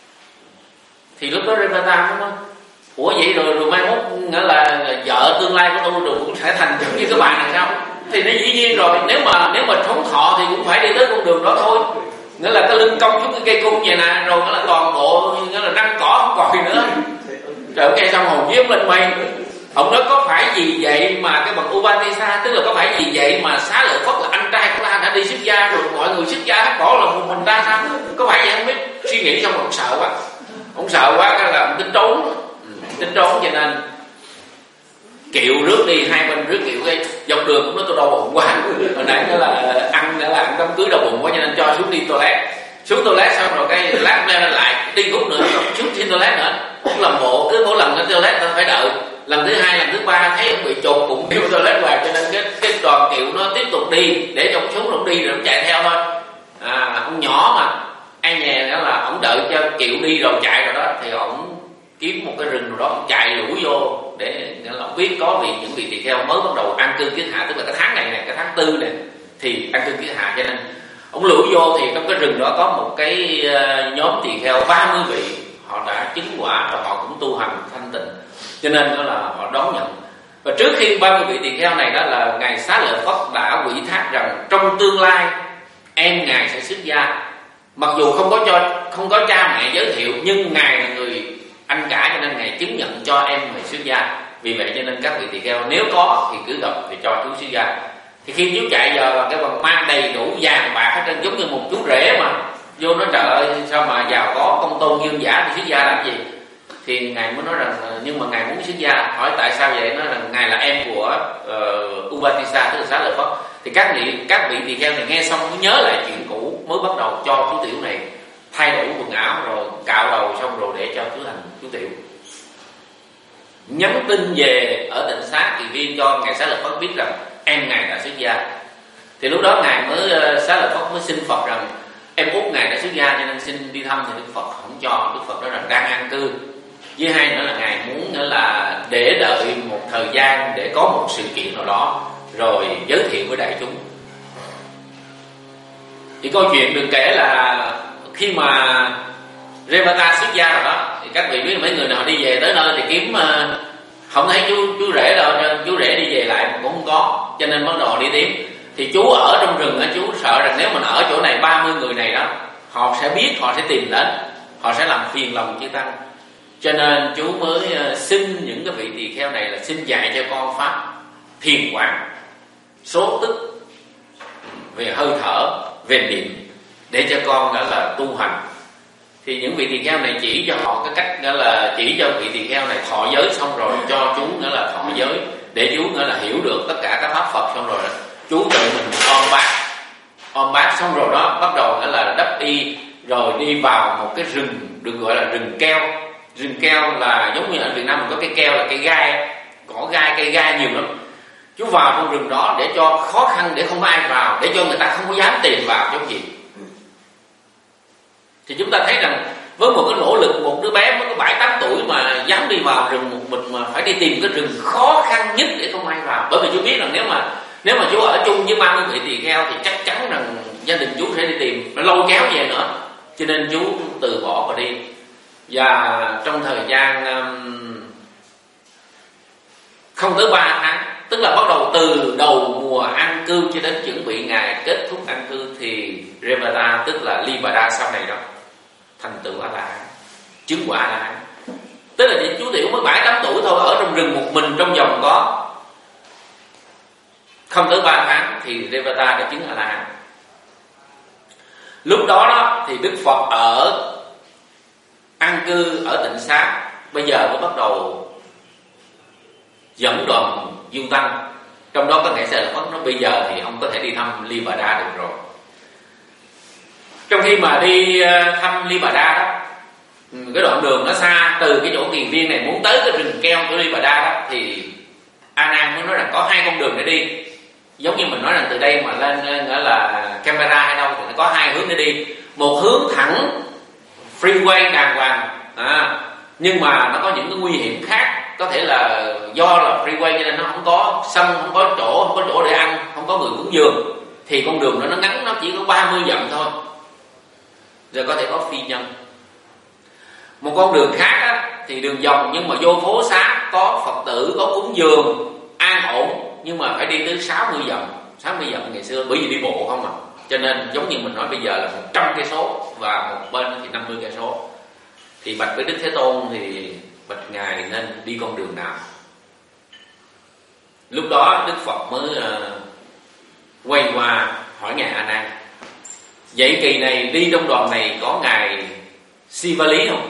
[SPEAKER 2] Thì lúc đó Revata mới nói ủa vậy rồi rồi mai mốt nghĩa là, là vợ tương lai của tôi rồi cũng sẽ thành giống như các bạn này sao? Thì nó dĩ nhiên rồi, nếu mà nếu mà sống thọ thì cũng phải đi tới con đường đó thôi. Nghĩa là cái lưng cong xuống cái cây cung vậy nè, rồi nghĩa là toàn bộ nghĩa là răng cỏ không còn nữa. Trời ơi, nghe xong hồn vía lên mây. Ông nói có phải vì vậy mà cái bằng Upatissa, tức là có phải vì vậy mà Xá Lợi Phất là anh trai của ta đã đi xuất gia rồi mọi người xuất gia hết bỏ là một mình ta sao? Có phải vậy không biết? Suy nghĩ xong ông sợ quá, ông sợ quá cái là ông tính trốn, tính trốn cho nên kiệu rước đi, hai bên rước kiệu cái dọc đường cũng nói tôi đau bụng quá, hồi nãy nó là ăn nữa là ăn đám cưới đau bụng quá cho nên cho xuống đi toilet, xuống toilet xong rồi cái lát lên lại đi hút nữa, xuống trên toilet nữa, cũng làm bộ cứ mỗi lần lên toilet ta phải đợi, lần thứ hai lần thứ ba thấy ông bị chột bụng kêu toilet hoài, cho nên cái cái đoàn kiệu nó tiếp tục đi để cho ông xuống ông đi rồi ông chạy theo thôi. À, ông nhỏ mà ai nhè đó là ông đợi cho kiệu đi rồi chạy rồi đó thì ông kiếm một cái rừng nào đó ông chạy lũ vô để nghĩa là ông biết có vị những vị tỳ kheo mới bắt đầu an cư kiết hạ, tức là cái tháng này này cái tháng tư này thì an cư kiết hạ, cho nên ông lũ vô thì trong cái rừng đó có một cái nhóm tỳ kheo ba mươi vị, họ đã chứng quả và họ cũng tu hành thanh tịnh, cho nên đó là họ đón nhận. Và trước khi ba mươi vị tỳ kheo này đó là ngài Xá Lợi Phất đã ủy thác rằng trong tương lai em ngài sẽ xuất gia, mặc dù không có cho không có cha mẹ giới thiệu nhưng ngài là người anh cả cho nên ngài chứng nhận cho em người xuất gia. Vì vậy cho nên các vị tỳ kheo nếu có thì cứ gặp thì cho chú xuất gia. Thì khi chú chạy giờ là cái bằng mang đầy đủ vàng bạc hết trơn, giống như một chú rể mà vô nói trời ơi sao mà giàu có công tôn dương giả thì xuất gia làm gì? Thì ngài mới nói rằng nhưng mà ngài muốn xuất gia. Hỏi tại sao vậy? Nói rằng ngài là em của uh, Upatissa, tức là Xá Lợi Phất. Thì các vị các vị tỳ kheo này nghe xong mới nhớ lại chuyện cũ, mới bắt đầu cho chú tiểu này thay đổi quần áo rồi cạo đầu xong rồi để cho chú thành chú tiểu. Nhắn tin về ở Tịnh Xá Kỳ Viên cho ngài Xá Lợi Phất biết rằng em ngài đã xuất gia. Thì lúc đó ngài mới Xá Lợi Phất mới xin Phật rằng em út ngài đã xuất gia cho nên xin đi thăm. Thì Đức Phật không cho. Đức Phật nói rằng đang an cư. Với hai nữa là ngài muốn nữa là để đợi một thời gian để có một sự kiện nào đó rồi giới thiệu với đại chúng. Thì câu chuyện được kể là khi mà Revata xuất gia rồi đó, thì các vị biết mấy người nào đi về tới nơi thì kiếm không thấy chú chú rể đâu, chú rể đi về lại mà cũng không có, cho nên bắt đầu đi tìm. Thì chú ở trong rừng á, chú sợ rằng nếu mình ở chỗ này ba mươi người này đó, họ sẽ biết, họ sẽ tìm đến, họ sẽ làm phiền lòng chư tăng. Cho nên chú mới xin những cái vị tỳ kheo này là xin dạy cho con pháp thiền quán, số tức, về hơi thở, về niệm, để cho con đó là tu hành. Thì những vị tỳ kheo này chỉ cho họ cái cách đó là chỉ cho vị tỳ kheo này thọ giới, xong rồi cho chú nữa là thọ giới để chú nữa là hiểu được tất cả các pháp Phật. Xong rồi chú tự mình ôm bát, ôm bát xong rồi đó bắt đầu nữa là đắp y, rồi đi vào một cái rừng được gọi là rừng keo. Rừng keo là giống như ở Việt Nam mình có cây keo là cây gai, cỏ gai, cây gai nhiều lắm. Chú vào trong rừng đó để cho khó khăn, để không có ai vào, để cho người ta không có dám tìm vào giống gì. Thì chúng ta thấy rằng với một cái nỗ lực, một đứa bé mới có bảy tám tuổi mà dám đi vào rừng một mình, mà phải đi tìm cái rừng khó khăn nhất để không ai vào. Bởi vì chú biết rằng nếu mà nếu mà chú ở chung với ba mươi vị tỳ kheo thì chắc chắn rằng gia đình chú sẽ đi tìm, nó lâu kéo về nữa. Cho nên chú từ bỏ và đi. Và trong thời gian um, không tới ba tháng, tức là bắt đầu từ đầu mùa an cư cho đến chuẩn bị ngày kết thúc an cư, thì Revata tức là Libada sau này đó thành tựu A La Hán, chứng quả A La Hán. Tức là chú tiểu mới bảy tám tuổi thôi, ở trong rừng một mình trong vòng có không tới ba tháng thì Revata đã chứng A La Hán. Lúc đó đó thì Đức Phật ở an cư ở Tịnh Xá, bây giờ mới bắt đầu dẫn đoàn du tăng. Trong đó có ngài Xá Lợi Phất nói bây giờ thì ông có thể đi thăm Libada được rồi. Trong khi mà đi thăm Libada đó, cái đoạn đường nó xa, từ cái chỗ Kiền Viên này muốn tới cái rừng keo của Libada đó, thì A Nan mới nói rằng có hai con đường để đi. Giống như mình nói rằng từ đây mà lên gọi là Canberra hay đâu thì nó có hai hướng để đi. Một hướng thẳng freeway đàng hoàng, à, nhưng mà nó có những cái nguy hiểm khác. Có thể là do là freeway cho nên nó không có sân, không có chỗ, không có chỗ để ăn, không có người cúng dường, thì con đường đó nó ngắn, nó chỉ có ba mươi dặm thôi, rồi có thể có phi nhân. Một con đường khác á, thì đường vòng nhưng mà vô phố xá, có Phật tử, có cúng dường, an ổn, nhưng mà phải đi tới sáu mươi dặm. sáu mươi dặm ngày xưa bởi vì đi bộ không à, cho nên giống như mình nói bây giờ là một trăm cây số và một bên thì năm mươi cây số. Thì bạch với Đức Thế Tôn thì bạch ngài nên đi con đường nào. Lúc đó Đức Phật mới uh, quay qua hỏi ngài A Nan, vậy kỳ này đi trong đoàn này có ngài Sivali không?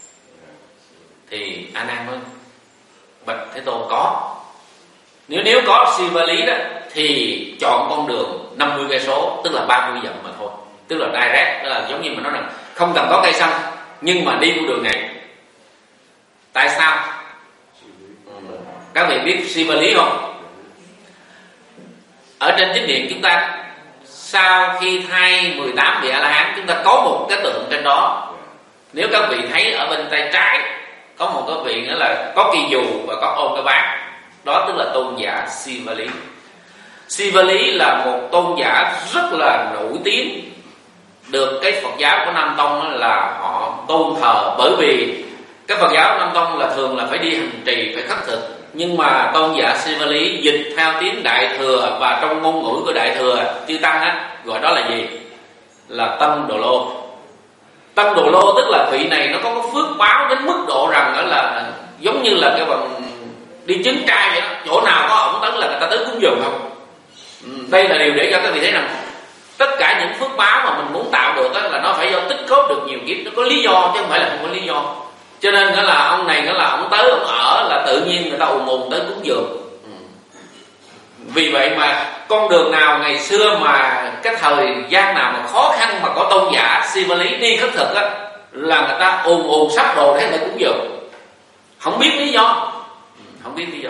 [SPEAKER 2] Thì A Nan mới bạch Thế Tôn có. Nếu nếu có Sivali đó thì chọn con đường năm mươi cây số, tức là ba mươi dặm mà thôi, tức là direct, tức là giống như mình nói rằng không cần có cây xăng nhưng mà đi con đường này. Tại sao? Các vị biết Sivali không? Ở trên chính điện chúng ta, sau khi thay mười tám vị A La Hán, chúng ta có một cái tượng trên đó. Nếu các vị thấy ở bên tay trái có một cái vị nữa là có kỳ dù và có ôm cái bát, đó tức là tôn giả Sivali. Sivali là một tôn giả rất là nổi tiếng, được cái Phật giáo của Nam Tông là họ tôn thờ. Bởi vì cái Phật giáo của Nam Tông là thường là phải đi hành trì, phải khất thực, nhưng mà tôn giả Sivali dịch theo tiếng Đại Thừa, và trong ngôn ngữ của Đại Thừa chư tăng á gọi đó là gì? Là Tân Đồ Lô. Tân Đồ Lô tức là vị này nó có cái phước báo đến mức độ rằng đó là giống như là cái bằng đi chứng trai vậy đó, chỗ nào có ổng tới là người ta tới cúng dường không. Đây là điều để cho các vị thấy rằng Tất cả những phước báo mà mình muốn tạo được đó, là nó phải do tích góp được nhiều kiếp, nó có lý do chứ không phải là không có lý do. Cho nên nghĩa là ông này nghĩa là ông tới ông ở là tự nhiên người ta ùn ùn tới cúng dường. Vì vậy mà con đường nào ngày xưa mà cái thời gian nào mà khó khăn mà có tôn giả Siva Lý đi khất thực á, là người ta ùn ùn sắp đồ để người ta cúng dường, không biết lý do, không biết lý do.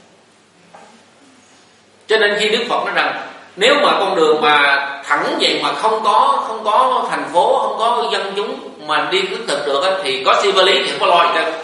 [SPEAKER 2] Cho nên khi Đức Phật nói rằng nếu mà con đường mà thẳng vậy mà không có không có thành phố, không có dân chúng mà đi khất thực được á, thì có Siva Lý thì không có lo gì đâu.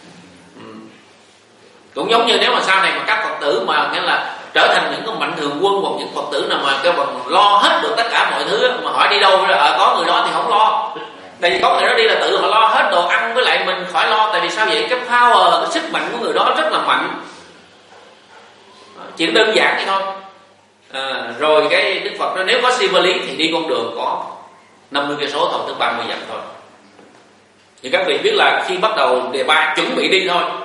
[SPEAKER 2] Cũng giống như nếu mà sau này mà các Phật tử mà nghĩa là trở thành những cái mạnh thường quân, hoặc những Phật tử nào mà cái bằng lo hết được tất cả mọi thứ, mà hỏi đi đâu ở có người đó thì không lo. Tại vì có người đó đi là tự họ lo hết đồ ăn, với lại mình khỏi lo. Tại vì sao vậy? Cái power, cái sức mạnh của người đó rất là mạnh. Chuyện đơn giản vậy thôi. À, rồi cái Đức Phật nói nếu có Siva Lý thì đi con đường có năm mươi cây số thôi, tức ba mươi dặm thôi. Thì các vị biết là khi bắt đầu đề ba chuẩn bị đi thôi,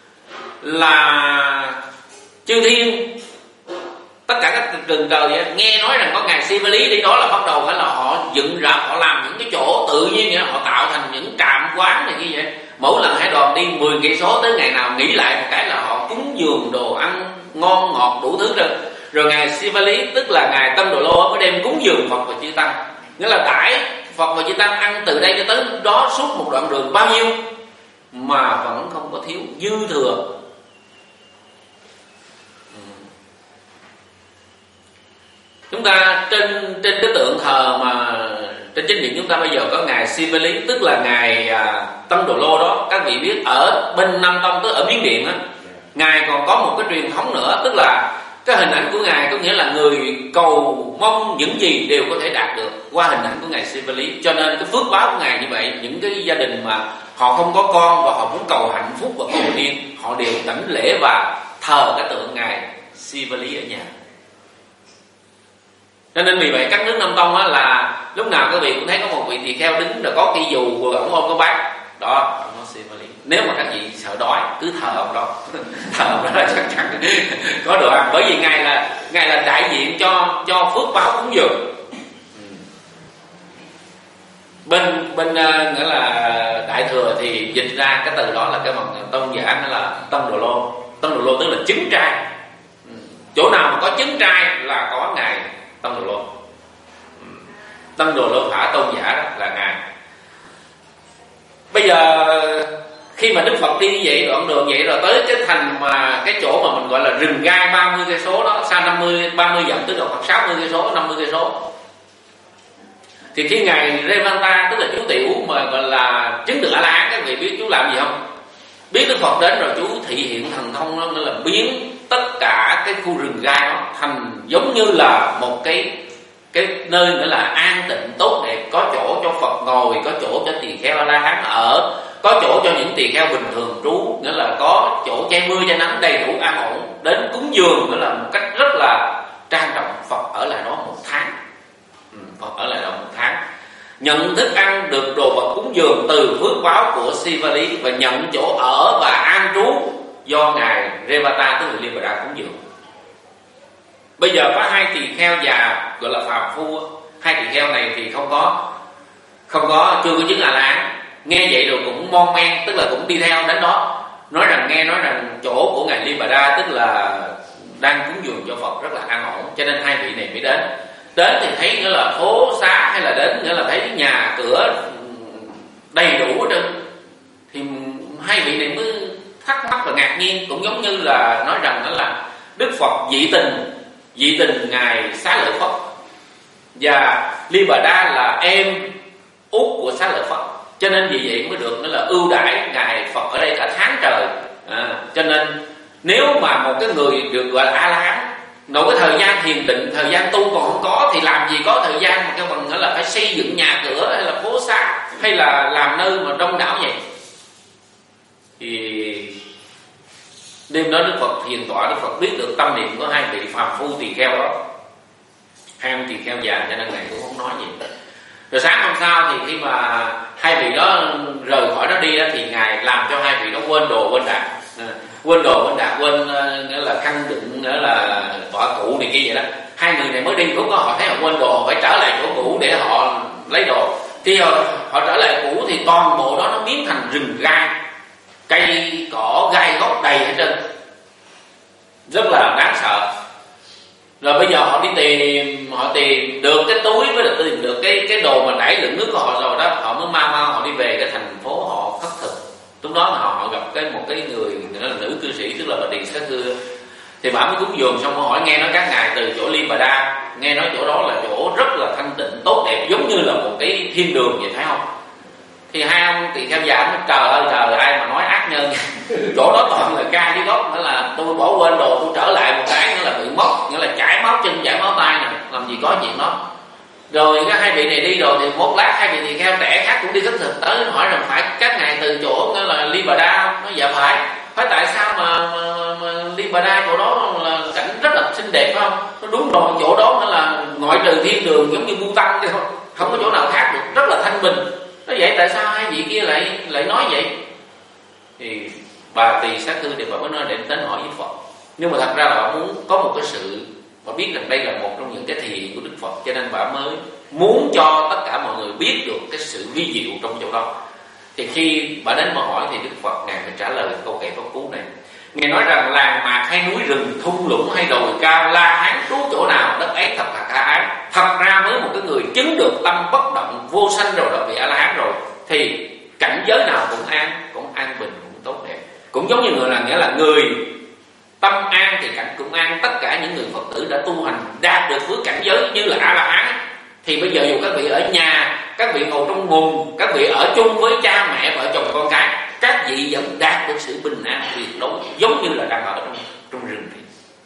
[SPEAKER 2] là chư thiên tất cả các rừng trời vậy, nghe nói rằng có ngài Siva Lý đi đó là bắt đầu phải là họ dựng rạp, họ làm những cái chỗ tự nhiên vậy, họ tạo thành những trạm quán này như vậy. Mỗi lần hai đoàn đi mười cây số, tới ngày nào nghỉ lại một cái là họ cúng dường đồ ăn ngon ngọt đủ thứ rồi. Rồi ngài Siva Lý tức là ngài Tâm Đồ Lô mới đem cúng dường Phật và chư tăng, nghĩa là đãi Phật và chư tăng ăn từ đây cho tới đó suốt một đoạn đường bao nhiêu mà vẫn không có thiếu, dư thừa. Chúng ta trên trên cái tượng thờ mà trên chính điện chúng ta bây giờ có ngài Siva Lý, tức là ngài à, Tâm Đồ Lô đó. Các vị biết ở bên Nam Tông, tức ở Miến Điện á, ngài còn có một cái truyền thống nữa, tức là cái hình ảnh của ngài có nghĩa là người cầu mong những gì đều có thể đạt được qua hình ảnh của ngài Siva Lý. Cho nên cái phước báo của ngài như vậy, những cái gia đình mà họ không có con và họ muốn cầu hạnh phúc và cầu niên, họ đều đảnh lễ và thờ cái tượng ngài Siva Lý ở nhà. Cho nên vì vậy các nước Nam Tông á, là lúc nào các vị cũng thấy có một vị tỳ kheo đứng rồi có cây dù rồi ổng ôm cái bát đó, ông Siva Lý. Nếu mà các vị sợ đói cứ thờ ông đó thờ ông đó là chắc chắn có đồ ăn, bởi vì ngài là ngài là đại diện cho cho phước báo cúng dường. Bên bên uh, nghĩa là Đại Thừa thì dịch ra cái từ đó là cái bằng tôn giả, nó là Tâm Đồ Lô. Tâm Đồ Lô tức là trứng trai. Chỗ nào mà có trứng trai là có ngài Tâm Đồ Lô. Tâm Đồ Lô Phả tôn giả đó là ngài. Bây giờ khi mà Đức Phật đi như vậy đoạn đường vậy rồi tới cái thành mà cái chỗ mà mình gọi là rừng gai ba mươi cây số đó, xa năm mươi ba mươi dặm, tức là khoảng sáu mươi cây số, năm mươi cây số. Thì khi ngài Revanta, tức là chú tiểu mà gọi là chứng được A-la-hán, các vị biết chú làm gì không? Biết Đức Phật đến rồi chú thị hiện thần thông, nó nghĩa là biến tất cả cái khu rừng gai đó thành giống như là một cái cái nơi nữa là an tịnh tốt đẹp, có chỗ cho Phật ngồi, có chỗ cho tỳ kheo A-la-hán ở, có chỗ cho những tỳ kheo bình thường trú, nghĩa là có chỗ che mưa che nắng đầy đủ an ổn. Đến cúng dường nữa là một cách rất là trang trọng. Phật ở lại đó một tháng. ừ, Phật ở lại đó một tháng, nhận thức ăn được đồ vật cúng dường từ phước báo của Siva Lý, và nhận chỗ ở và an trú do ngài Revata, tức là Liên Bà Đa cúng dường. Bây giờ có hai tỳ kheo già gọi là phàm phu. Hai tỳ kheo này thì không có không có chưa có chứng A-la-hán. Nghe vậy rồi cũng mon men, tức là cũng đi theo đến đó, nói rằng nghe nói rằng chỗ của ngài Liên Bà Đa tức là đang cúng dường cho Phật rất là an ổn, cho nên hai vị này mới đến. Đến thì thấy nghĩa là phố xá, hay là đến nghĩa là thấy nhà cửa đầy đủ hết trơn, thì hai vị này mới thắc mắc và ngạc nhiên. Cũng giống như là nói rằng đó là Đức Phật dị tình dị tình ngài Xá Lợi Phất, và Liên Bà Đa là em út của Xá Lợi Phất, cho nên vì vậy mới được nó là ưu đãi ngài Phật ở đây cả tháng trời. À, cho nên nếu mà một cái người được gọi là A-la-hán, nội cái thời gian thiền định, thời gian tu còn không có, thì làm gì có thời gian mà cái bằng là phải xây dựng nhà cửa, hay là phố xá, hay là làm nơi mà đông đảo vậy. Thì đêm đó Đức Phật thiền tọa, Đức Phật biết được tâm niệm của hai vị phàm phu tỳ kheo đó, hai ông tỳ kheo già, cho nên ngài cũng không nói gì. Rồi sáng hôm sau thì khi mà hai vị đó rời khỏi đó đi đó, thì ngài làm cho hai vị đó quên đồ quên đạc, à, quên đồ quên đạc, quên nghĩa là khăn đựng, nghĩa là tọa cụ này kia vậy đó. hai người này mới đi, lúc đó họ thấy họ quên đồ, họ phải trở lại chỗ cũ để họ lấy đồ. Khi họ, họ trở lại cũ thì toàn bộ đó nó biến thành rừng gai, cây cỏ gai góc đầy hết trơn, rất là đáng sợ. Rồi bây giờ họ đi tìm, họ tìm được cái túi với là tìm được cái cái đồ mà đẩy lượng nước của họ rồi đó, họ mới mau mau họ đi về cái thành phố họ khất thực. Lúc đó mà họ, họ gặp cái một cái người là nữ cư sĩ, tức là bà Tỳ Xá Cư, thì bà mới cúng dường xong họ hỏi nghe nói các ngài từ chỗ Ly Bà Đa, nghe nói chỗ đó là chỗ rất là thanh tịnh tốt đẹp, giống như là một cái thiên đường vậy, thấy không? Thì hai ông tỳ kheo già nói trời ơi trời, ai mà nói ác nhân chỗ đó toàn là gai với gốc, nữa là tôi bỏ quên đồ, tôi trở lại một cái nữa là bị mất, nghĩa là chảy máu chân chảy máu tay nè, làm gì có chuyện đó. Rồi cái hai vị này đi rồi thì một lát hai vị tỳ kheo trẻ khác cũng đi khất thực tới hỏi rằng phải các ngài từ chỗ nghĩa là Ly Bà Đa không? Nói dạ phải. Phải tại sao mà, mà, mà Ly Bà Đa chỗ đó là cảnh rất là xinh đẹp phải không? Nó đúng rồi, chỗ đó nó là ngoại trừ thiên đường giống như Bu Tăng chứ không, không có chỗ nào khác được, rất là thanh bình. Nói vậy tại sao hai vị kia lại lại nói vậy? Thì bà Tỳ Xá Cư thì bà mới nói để đến hỏi với Phật. Nhưng mà thật ra là bà muốn có một cái sự, bà biết rằng đây là một trong những cái thể hiện của Đức Phật, cho nên bà mới muốn cho tất cả mọi người biết được cái sự vi diệu trong chỗ đó. Thì khi bà đến mà hỏi thì Đức Phật ngài phải trả lời câu kệ pháp cú này. Ngài nói rằng làng mạc hay núi rừng, thung lũng hay đồi cao, La Hán trú chỗ nào, đất ấy thật là khả ái. Thật ra với một cái người chứng được tâm bất động vô sanh rồi, đã bị A La Hán rồi, thì cảnh giới nào cũng an, cũng an bình, cũng tốt đẹp. Cũng giống như người là nghĩa là người tâm an thì cảnh cũng an. Tất cả những người Phật tử đã tu hành đạt được với cảnh giới như là A La Hán, thì bây giờ dù các vị ở nhà, các vị ngồi trong mùng, các vị ở chung với cha mẹ, vợ chồng con cái, các vị vẫn đạt được sự bình an tuyệt đối, giống như là đang ở trong trong rừng thì.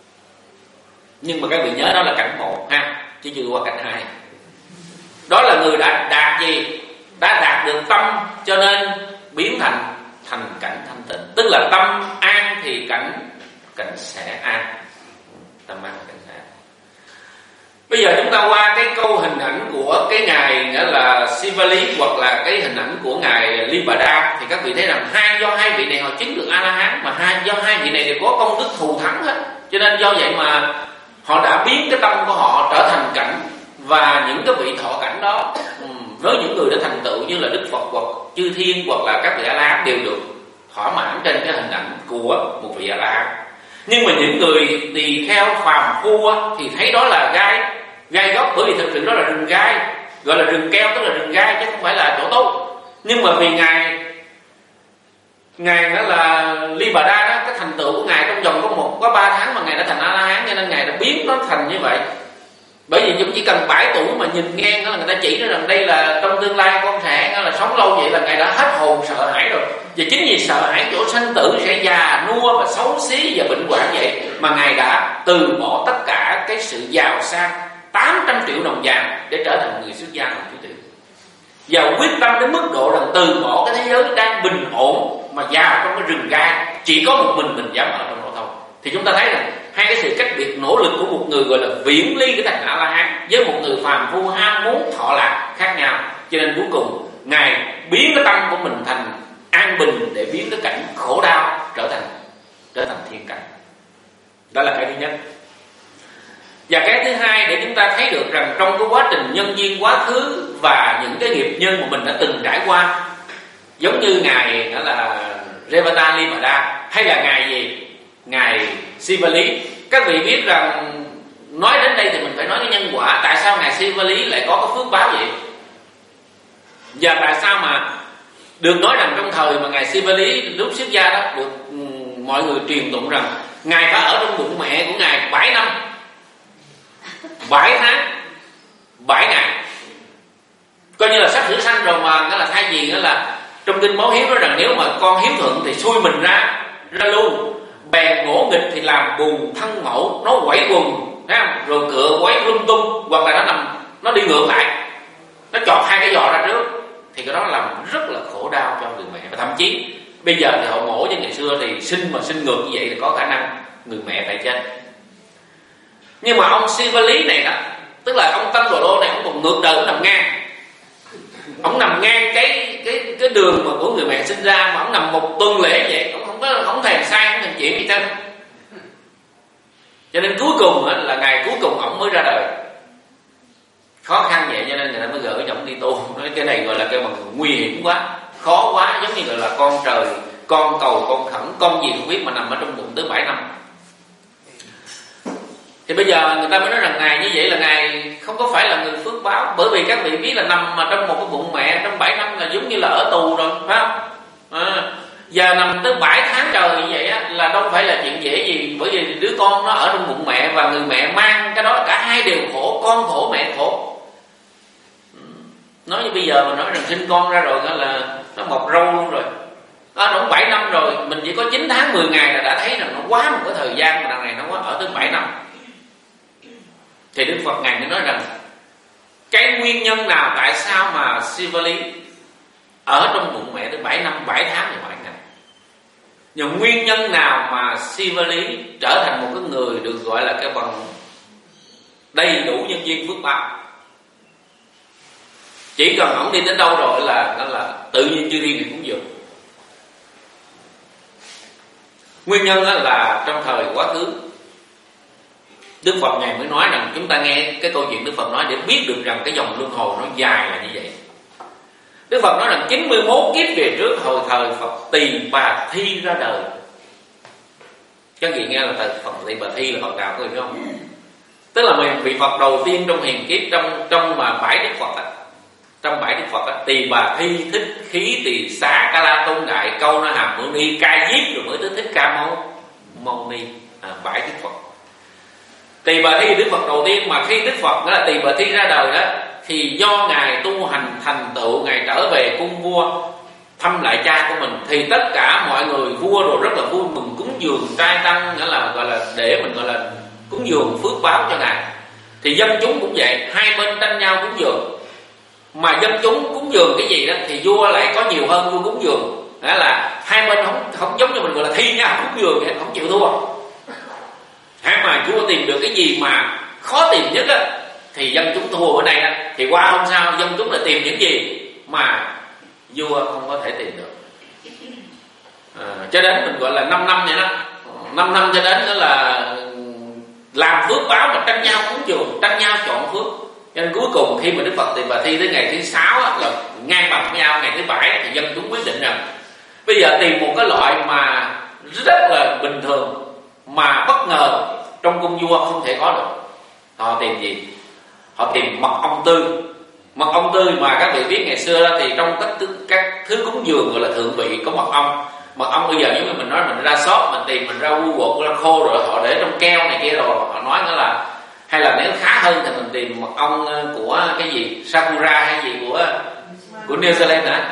[SPEAKER 2] Nhưng mà các vị nhớ đó là cảnh một ha, chứ chưa qua cảnh hai. Đó là người đã đạt gì? Đã đạt được tâm, cho nên biến thành thành cảnh thanh tịnh. Tức là tâm an thì cảnh cảnh sẽ an. Tâm an cảnh sẽ an. Bây giờ chúng ta qua cái câu hình ảnh của cái ngài nghĩa là Sivali, hoặc là cái hình ảnh của ngài Ly Bà Đa, thì các vị thấy rằng hai do hai vị này họ chứng được A La Hán, mà hai do hai vị này đều có công đức thù thắng hết. Cho nên do vậy mà họ đã biến cái tâm của họ trở thành cảnh, và những cái vị thọ cảnh đó với những người đã thành tựu như là Đức Phật hoặc chư thiên hoặc là các vị A La Hán đều được thỏa mãn trên cái hình ảnh của một vị A La Hán. Nhưng mà những người tỳ kheo phàm phu thì thấy đó là gai gai gốc, bởi vì thực sự đó là rừng gai, gọi là rừng keo, tức là rừng gai chứ không phải là chỗ tốt. Nhưng mà vì ngài ngài đó là Ly Bà Đa đó, cái thành tựu của ngài trong vòng có một có ba tháng mà ngài đã thành A La Hán, cho nên ngài đã biến nó thành như vậy. Bởi vì chúng chỉ cần bảy tuổi mà nhìn ngang đó là người ta chỉ nói rằng đây là trong tương lai con sẽ là sống lâu, vậy là ngài đã hết hồn sợ hãi rồi. Và chính vì sợ hãi chỗ sanh tử sẽ già nua và xấu xí và bệnh hoạn vậy mà ngài đã từ bỏ tất cả cái sự giàu sang tám trăm triệu đồng vàng để trở thành người xuất gia làm chủ tiểu, và quyết tâm đến mức độ rằng từ bỏ cái thế giới đang bình ổn mà vào trong cái rừng gai, chỉ có một mình mình dám ở trong đó thôi. Thì chúng ta thấy rằng hai cái sự cách biệt nỗ lực của một người gọi là viễn ly cái thành A La Hán với một người phàm phu ham muốn thọ lạc khác nhau. Cho nên cuối cùng ngài biến cái tâm của mình thành an bình để biến cái cảnh khổ đau trở thành trở thành thiên cảnh. Đó là cái thứ nhất. Và cái thứ hai để chúng ta thấy được rằng trong cái quá trình nhân duyên quá khứ và những cái nghiệp nhân mà mình đã từng trải qua, giống như ngài đó là Revata Ly Bà Đa hay là ngài gì ngài Sivali, các vị biết rằng nói đến đây thì mình phải nói cái nhân quả. Tại sao ngài Sivali lại có cái phước báo vậy? Và tại sao mà được nói rằng trong thời mà ngài Sivali lúc xuất gia đó được um, mọi người truyền tụng rằng ngài phải ở trong bụng mẹ của ngài bảy năm, bảy tháng, bảy ngày, coi như là sắp sửa sanh rồi mà nghĩa là thay vì nghĩa là trong kinh Máu Hiếu nói rằng nếu mà con hiếu thuận thì xui mình ra ra luôn, bèn ngỗ nghịch thì làm buồn thân mẫu, nó quẩy quần, thấy không? Rồi cựa quấy lung tung, hoặc là nó nằm nó đi ngược lại, nó chọt hai cái giò ra trước, thì cái đó làm rất là khổ đau cho người mẹ. Và thậm chí bây giờ thì hậu mổ, với ngày xưa thì sinh mà sinh ngược như vậy thì có khả năng người mẹ phải chết. Nhưng mà ông Sivali này đó, tức là ông Tăng Đồ Lô này, ông còn ngược đời, ông nằm ngang, ông nằm ngang cái cái cái đường mà của người mẹ sinh ra, mà ông nằm một tuần lễ vậy, ông không có không thèm sai, không thèm chuyện gì hết. Cho nên cuối cùng á, là ngày cuối cùng ổng mới ra đời. Khó khăn vậy cho nên người ta mới gửi ổng đi tu. Nói cái này gọi là cái bằng nguy hiểm quá, khó quá, giống như gọi là con trời, con cầu, con khẩn, con gì không biết mà nằm ở trong bụng tới bảy năm. Thì bây giờ người ta mới nói rằng Ngài như vậy là Ngài không có phải là người phước báo. Bởi vì các vị biết là nằm mà trong một cái bụng mẹ trong bảy năm là giống như là ở tù rồi, phải không? À, giờ nằm tới bảy tháng trời như vậy á, là đâu phải là chuyện dễ gì. Bởi vì đứa con nó ở trong bụng mẹ và người mẹ mang cái đó, cả hai đều khổ, con khổ mẹ khổ. Nói như bây giờ mà nói rằng sinh con ra rồi là nó mọc râu luôn rồi. Nó cũng bảy năm rồi, mình chỉ có chín tháng mười ngày là đã thấy rằng nó quá một cái thời gian mà đằng này nó quá ở tới bảy năm. Thì Đức Phật Ngài mới nói rằng cái nguyên nhân nào tại sao mà Sivali ở trong bụng mẹ tới bảy năm, bảy tháng và bảy ngày. Nhưng nguyên nhân nào mà Sivali trở thành một cái người được gọi là cái bằng đầy đủ nhân duyên phước báo. Chỉ cần ổng đi đến đâu rồi là nó là tự nhiên chư thiên thì cũng dường. Nguyên nhân là trong thời quá khứ Đức Phật Ngài mới nói rằng chúng ta nghe cái câu chuyện Đức Phật nói để biết được rằng cái dòng luân hồi nó dài là như vậy. Đức Phật nói rằng chín mươi mốt kiếp về trước hồi thời Phật Tỳ Bà Thi ra đời. Các vị nghe là thời Phật Tỳ Bà Thi là Phật nào có hiểu không? Tức là mình vị Phật đầu tiên trong hiền kiếp trong trong mà bảy Đức Phật á, trong bảy Đức Phật á, Tỳ Bà Thi, Thích Khí, Tỳ Xá, Ca La Tôn Đại, Câu Na Hàm Mâu Ni, Ca Diếp rồi mới tới Thích Ca Mâu Mâu Ni, à, bảy Đức Phật. Tỳ Bà Thi Đức Phật đầu tiên mà khi Đức Phật đó là Tỳ Bà Thi ra đời đó, thì do Ngài tu hành thành tựu, Ngài trở về cung vua thăm lại cha của mình, thì tất cả mọi người vua rồi rất là vui mừng cúng dường trai tăng, nghĩa là gọi là để mình gọi là cúng dường phước báo cho Ngài. Thì dân chúng cũng vậy, hai bên tranh nhau cúng dường. Mà dân chúng cúng dường cái gì đó thì vua lại có nhiều hơn vua cúng dường. Đó là hai bên không không giống như mình gọi là thi nhau cúng dường vậy, không chịu thua. Hay mà vua tìm được cái gì mà khó tìm nhất á thì dân chúng thua ở đây đó. Thì qua hôm sau dân chúng lại tìm những gì mà vua không có thể tìm được. À, cho đến mình gọi là năm năm vậy đó, năm năm cho đến đó là làm phước báo mà tranh nhau cúng dường, tranh nhau chọn phước. Cho nên cuối cùng khi mà Đức Phật Tỳ Bà Thi tới ngày thứ sáu là ngang bằng nhau ngày thứ bảy thì dân chúng quyết định rằng bây giờ tìm một cái loại mà rất là bình thường mà bất ngờ trong cung vua không thể có được. Họ tìm gì? Họ tìm mật ong tươi. Mật ong tươi mà các vị biết ngày xưa đó, thì trong các thứ, các thứ cúng dường gọi là thượng vị có mật ong. Mật ong bây giờ giống như mình nói mình ra shop mình tìm mình ra Google ra khô rồi họ để trong keo này kia rồi họ nói nó là, hay là nếu khá hơn thì mình tìm mật ong của cái gì Sakura hay gì của của New Zealand hả?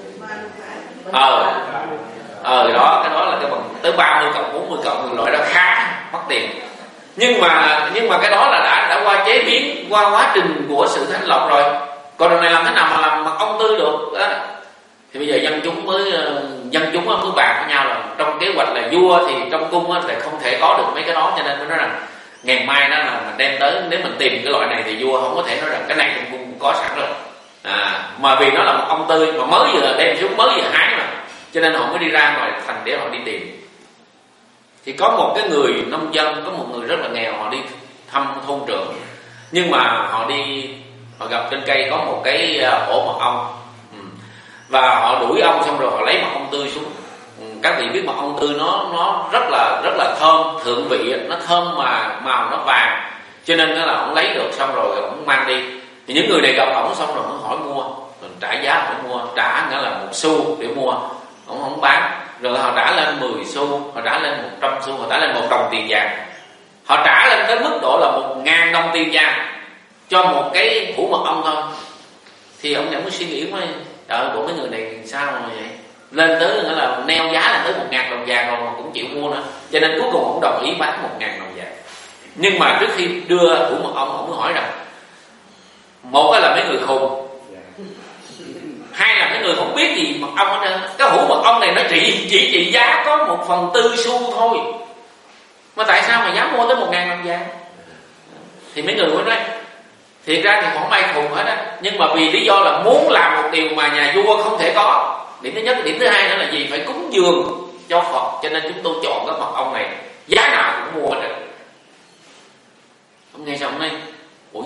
[SPEAKER 2] Ờ ờ đó, cái đó là cái bằng tới ba mươi cộng bốn mươi cộng loại đó khá mất tiền. Nhưng mà nhưng mà cái đó là đã đã qua chế biến, qua quá trình của sự thanh lọc rồi. Còn lần này làm thế nào mà làm mật ong tươi được đó? Thì bây giờ dân chúng mới dân chúng mới bàn với nhau là trong kế hoạch là vua thì trong cung là không thể có được mấy cái đó, cho nên mới nói rằng ngày mai đó là mình đem tới, nếu mình tìm cái loại này thì vua không có thể nói rằng cái này trong cung có sẵn rồi. À, mà vì nó là một ong tươi mà mới vừa đem xuống mới vừa hái mà, cho nên họ mới đi ra ngoài thành để họ đi tìm. Thì có một cái người nông dân, có một người rất là nghèo, họ đi thăm thôn trưởng, nhưng mà họ đi họ gặp trên cây có một cái ổ mật ong, ừ. và họ đuổi ong xong rồi họ lấy mật ong tươi xuống. Ừ. Các vị biết mật ong tươi nó nó rất là rất là thơm, thượng vị nó thơm mà màu nó vàng, cho nên là ông lấy được xong rồi ông mang đi. Thì những người này gặp ổng xong rồi mới hỏi mua, mình trả giá hỏi mua, trả nghĩa là một xu để mua, ổng không bán. Rồi họ trả lên mười xu, họ trả lên một trăm xu, họ trả lên một đồng tiền vàng. Họ trả lên tới mức độ là một ngàn đồng tiền vàng cho một cái hũ mật ong thôi. Thì ông nhận mới suy nghĩ mới, trời bộ mấy người này sao mà vậy? Lên tới nữa là neo giá là tới một ngàn đồng vàng rồi mà cũng chịu mua nữa. Cho nên cuối cùng ông đồng ý bán một ngàn đồng vàng. Nhưng mà trước khi đưa hũ mật ong, ông mới hỏi rằng một là mấy người khùng, hai là mấy người không biết gì mật ong hết trơn. Cái hũ mật ong này nó chỉ chỉ trị giá có một phần tư xu thôi, mà tại sao mà dám mua tới một ngàn đồng vàng? Thì mấy người mới nói thiệt ra thì không ai khùng hết á, nhưng mà vì lý do là muốn làm một điều mà nhà vua không thể có. Điểm thứ nhất, điểm thứ hai nữa là gì? Phải cúng dường cho Phật, cho nên chúng tôi chọn cái mật ong này, giá nào cũng mua hết.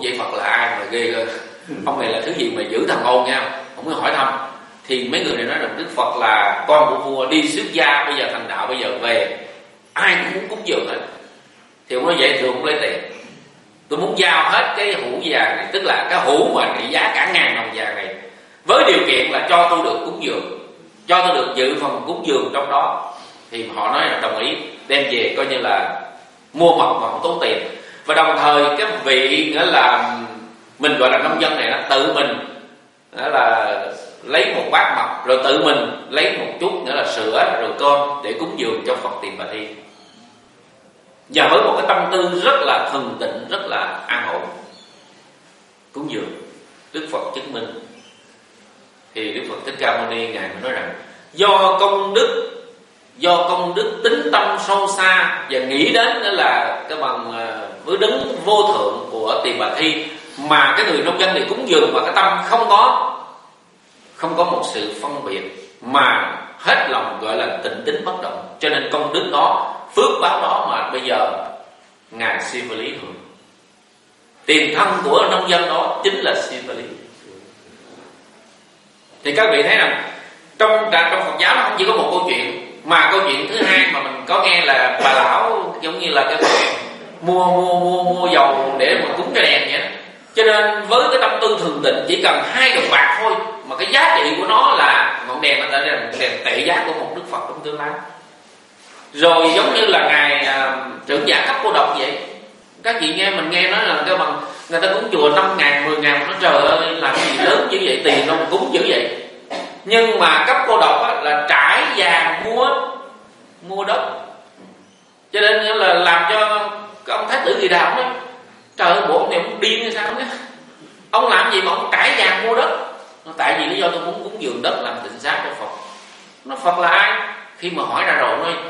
[SPEAKER 2] vậy Phật là ai mà ghê cơ, ông này là thứ gì mà giữ thần ôn nha, không có hỏi thăm. Thì mấy người này nói rằng Đức Phật là con của vua, đi xuất gia, bây giờ thành đạo, bây giờ về ai cũng muốn cúng dường hết. Thì ông nói vậy thường không lấy tiền, tôi muốn giao hết cái hũ vàng này, tức là cái hũ mà trị giá cả ngàn đồng vàng này, với điều kiện là cho tôi được cúng dường, cho tôi được dự phần cúng dường trong đó. Thì họ nói là đồng ý, đem về coi như là mua mật mà không tốn tiền. Và đồng thời cái vị nghĩa là mình gọi là nông dân này, nó tự mình nghĩa là lấy một bát mật, rồi tự mình lấy một chút nghĩa là sữa rồi cơm để cúng dường cho Phật Tỳ Bà Thi. Và với một cái tâm tư rất là thuần tịnh, rất là an ổn cúng dường. Đức Phật chứng minh. Thì Đức Phật Thích Ca Mâu Ni ngài mới nói rằng do công đức, do công đức tín tâm sâu xa và nghĩ đến đó là cái bằng với đấng vô thượng của Tỳ Bà Thi, mà cái người nông dân này cúng dường mà cái tâm không có không có một sự phân biệt, mà hết lòng gọi là tịnh tín bất động, cho nên công đức đó, phước báo đó mà bây giờ ngài Siva Lý hưởng. Tiền thân của nông dân đó chính là Siva Lý. Thì các vị thấy rằng trong trong Phật giáo nó không chỉ có một câu chuyện, mà câu chuyện thứ hai mà mình có nghe là bà lão giống như là cái mua mua mua mua dầu để mà cúng cho đèn vậy đó. Cho nên với cái tâm tư thường tịnh, chỉ cần hai đồng bạc thôi mà cái giá trị của nó là ngọn đèn mà ta là đèn tệ giá của một Đức Phật trong tương lai. Rồi giống như là ngài à, trưởng giả cấp cô độc vậy. Các chị nghe mình nghe nói là cái bằng người ta cúng chùa năm ngàn, mười ngàn, nó trời ơi làm gì lớn như vậy, tiền đâu mà cúng dữ vậy. Nhưng mà cấp cô độc á, là trải vàng mua mua đất. Cho nên là làm cho cái ông Thái tử Kỳ Đà nói trời ơi bộ này ông điên hay sao đó. Ông làm gì mà ông trải vàng mua đất? Tại vì lý do tôi muốn cúng dường đất làm tịnh xá cho Phật. Nó Phật là ai? Khi mà hỏi ra rồi nói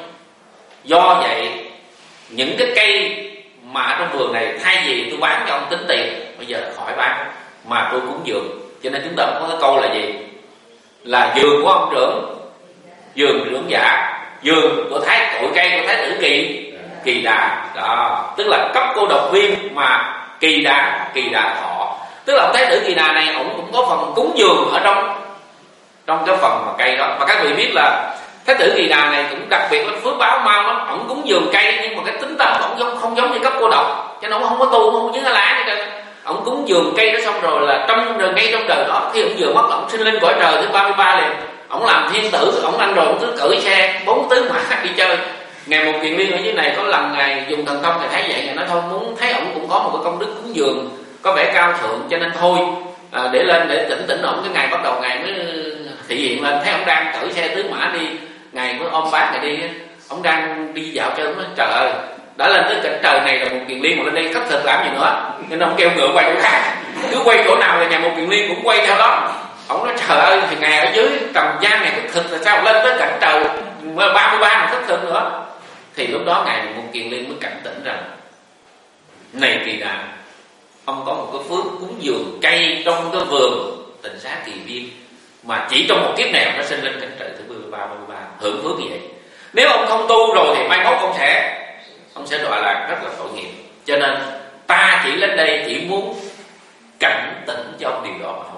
[SPEAKER 2] do vậy những cái cây mà trong vườn này thay vì tôi bán cho ông tính tiền, bây giờ khỏi bán mà tôi cúng dường. Cho nên chúng ta có cái câu là gì? Là vườn của ông trưởng, vườn trưởng giả, vườn của thái cội cây của Thái tử Kỳ Kỳ Đà đó, tức là cấp cô độc viên mà Kỳ Đà Kỳ Đà thọ, tức là ông Thái tử Kỳ Đà này ông cũng có phần cúng dường ở trong trong cái phần mà cây đó. Mà các vị biết là Thái tử Kỳ Đà này cũng đặc biệt là phước báo mau lắm, ông cúng dường cây nhưng mà cái tính tâm ông giống không giống như cấp cô độc, cho nên ông không có tu, không có chứng lá gì cả. Ông cúng dường cây đó xong rồi là trong đời ngay trong đời đó, khi ông vừa mất ông sinh lên cõi trời thứ ba mươi ba liền. Ông làm thiên tử, ông ăn rồi ông cứ cưỡi xe bốn tứ mã đi chơi. Ngài Một Kiền Liên ở dưới này có lần ngài dùng thần thông, ngài thấy vậy ngài nói thôi muốn thấy ông cũng có một cái công đức cúng dường có vẻ cao thượng, cho nên thôi à, để lên để tỉnh tỉnh ổng. Cái ngày bắt đầu ngài mới thị hiện lên, thấy ông đang cưỡi xe tứ mã đi, ngài mới ôm bác ngài đi. Ông đang đi dạo chơi, ông nói trời ơi đã lên tới cảnh trời này rồi, Một Kiền Liên mà lên đây khất thực làm gì nữa, nên ông kêu ngựa quay chỗ khác, cứ quay chỗ nào là nhà Một Kiền Liên cũng quay theo đó. Ông nói trời ơi thì ngài ở dưới trần gian này khất thực là sao lên tới cảnh trời ba mươi ba mà khất thực nữa. Thì lúc đó ngài Một Kiền Liên mới cảnh tỉnh rằng này Kỳ Đà, ông có một cái phước cúng dường cây trong cái vườn tịnh xá Kỳ Viên mà chỉ trong một kiếp này ông đã sinh lên cảnh trời thứ ba mươi ba, hưởng phước như vậy. Nếu ông không tu rồi thì mai mốt ông sẽ ông sẽ đọa lạc rất là tội nghiệp. Cho nên ta chỉ lên đây chỉ muốn cảnh tỉnh cho ông điều đó mà thôi.